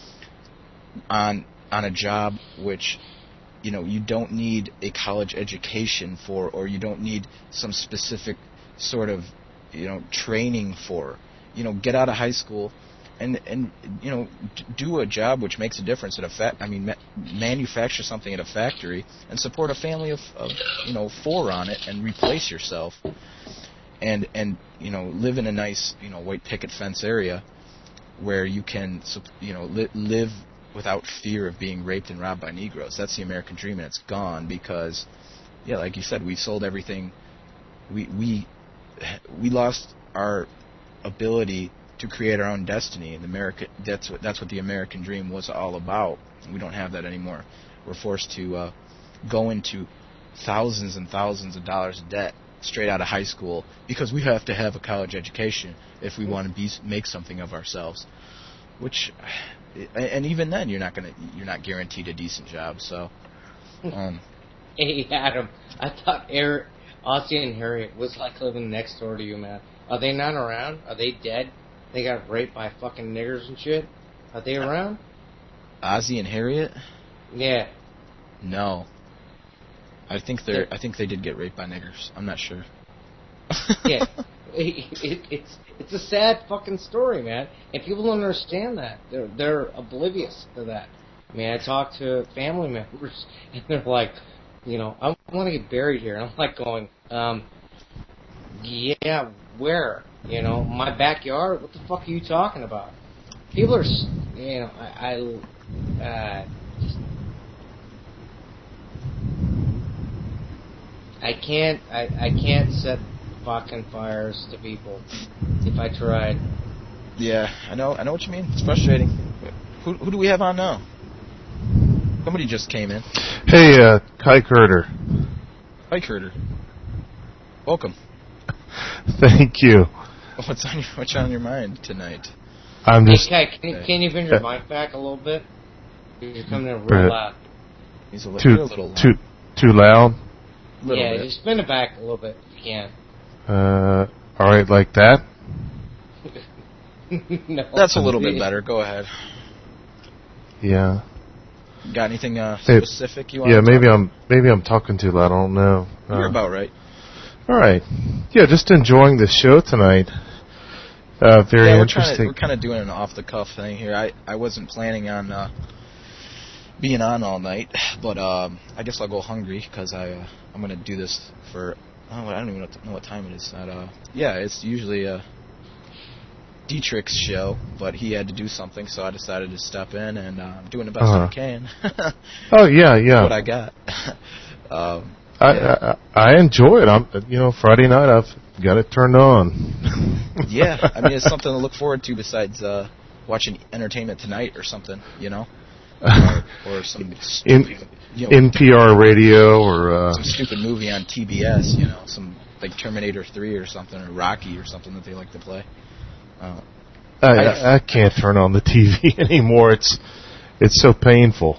on on a job which, you know, you don't need a college education for, or you don't need some specific sort of, you know, training for. You know, get out of high school and, and you know, d- do a job which makes a difference at a fa- I mean, ma- manufacture something at a factory and support a family of, of, you know, four on it and replace yourself. And, and, you know, live in a nice, you know, white picket fence area where you can, sup- you know, li- live without fear of being raped and robbed by Negroes. That's the American dream, and it's gone because, yeah, like you said, we sold everything. We we we lost our ability to create our own destiny, and America. That's what that's what the American dream was all about. We don't have that anymore. We're forced to uh, go into thousands and thousands of dollars of debt straight out of high school because we have to have a college education if we want to be make something of ourselves. Which, and even then, you're not gonna you're not guaranteed a decent job. So, um, hey Adam, I thought Eric, Ozzy and Harriet was like living next door to you, man. Are they not around? Are they dead? They got raped by fucking niggers and shit. Are they around? Ozzy and Harriet? Yeah. No. I think they're. I think they did get raped by niggers. I'm not sure. Yeah. It, it, it's it's a sad fucking story, man. And people don't understand that. They're they're oblivious to that. I mean, I talk to family members, and they're like, you know, I want to get buried here. And I'm like going, um, yeah, where? You know, my backyard? What the fuck are you talking about? People are, you know, I, I uh, I can't, I, I can't set fucking fires to people if I tried. Yeah, I know, I know what you mean. It's frustrating. Who, who do we have on now? Somebody just came in. Hey, uh, Kai Herter. Hi, Herter. Welcome. Thank you. What's on your What's on your mind tonight? I'm just. Hey, Kai, can you, can you bend your mic back a little bit? You're coming in real loud. He's a little, too, a little loud. Too, too loud? Yeah, bit. just bend it back a little bit if you can. Uh, alright, like that? No. That's a little bit better. Go ahead. Yeah. Got anything uh, Hey, specific you want Yeah, to maybe talk I'm maybe I'm talking too loud. I don't know. about? You're Uh, about right. All right. Yeah, just enjoying the show tonight. Uh, very yeah, we're interesting. Kinda, we're kind of doing an off-the-cuff thing here. I, I wasn't planning on uh, being on all night, but um, I guess I'll go hungry because I uh, I'm gonna do this for oh, I don't even know what time it is. At, uh, yeah, it's usually a Dietrich's show, but he had to do something, so I decided to step in, and uh, I'm doing the best Uh-huh. I can. Oh yeah, yeah. What I got. um, I, yeah. I I enjoy it. I'm you know Friday night I've got it turned on. Yeah, I mean it's something to look forward to besides uh, watching Entertainment Tonight or something, you know, or, or some stupid, In, you know, N P R radio or uh, some stupid movie on T B S, you know, some like Terminator three or something, or Rocky or something that they like to play. Uh, I, I, I can't turn on the T V anymore. It's it's so painful.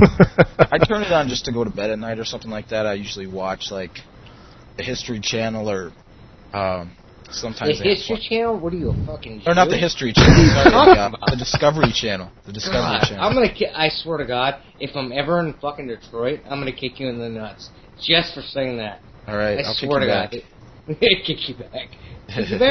I turn it on just to go to bed at night or something like that. I usually watch like the History Channel or um, sometimes The they have History fun- Channel? What are you, a fucking or not Jew? the History Channel, sorry, the, uh, about? the Discovery Channel. The Discovery God, Channel. I'm gonna. Ki- I swear to God, if I'm ever in fucking Detroit, I'm gonna kick you in the nuts just for saying that. All right, I I'll swear to kick you God, back. kick you back. Kick you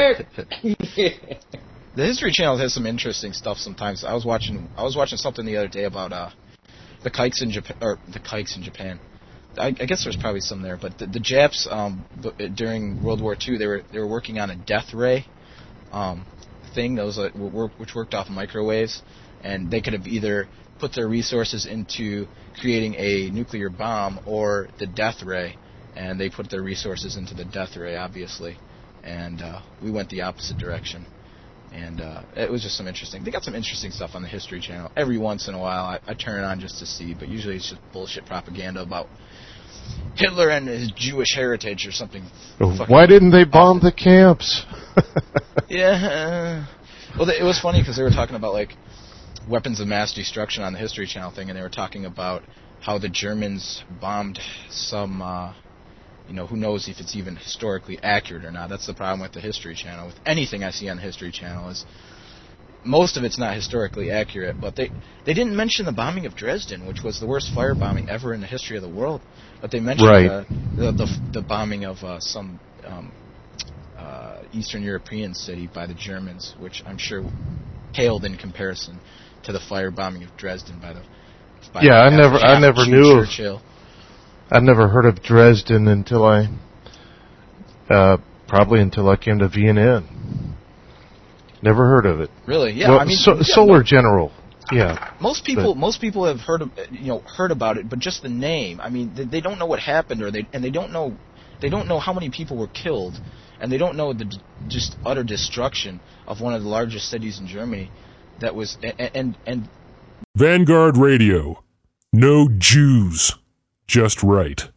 back. The History Channel has some interesting stuff sometimes. I was watching I was watching something the other day about uh, the kikes in Japan, or the kikes in Japan. I, I guess there's probably some there, but the, the Japs um, b- during World War Two they were they were working on a death ray um, thing that was like, work, which worked off microwaves, and they could have either put their resources into creating a nuclear bomb or the death ray, and they put their resources into the death ray, obviously, and uh, we went the opposite direction. And uh, it was just some interesting. They got some interesting stuff on the History Channel. Every once in a while, I, I turn it on just to see, but usually it's just bullshit propaganda about Hitler and his Jewish heritage or something. Why didn't they bomb the camps? Yeah. Uh, well, they, it was funny because they were talking about like weapons of mass destruction on the History Channel thing, and they were talking about how the Germans bombed some. Uh, You know, who knows if it's even historically accurate or not. That's the problem with the History Channel. With anything I see on the History Channel is most of it's not historically accurate. But they, they didn't mention the bombing of Dresden, which was the worst firebombing ever in the history of the world. But they mentioned Right. uh, the, the the bombing of uh, some um, uh, Eastern European city by the Germans, which I'm sure paled in comparison to the firebombing of Dresden by the by Yeah, I half- never- I half never Jew knew of- Churchill. I'd never heard of Dresden until I, uh, probably until I came to V N N. Never heard of it. Really? Yeah, well, I mean, so, yeah, Solar General. Yeah. Most people, But- most people have heard, of, you know, heard about it, but just the name. I mean, they, they don't know what happened, or they and they don't know, they don't know how many people were killed, and they don't know the d- just utter destruction of one of the largest cities in Germany. That was and and, and Vanguard Radio. No Jews. Just right.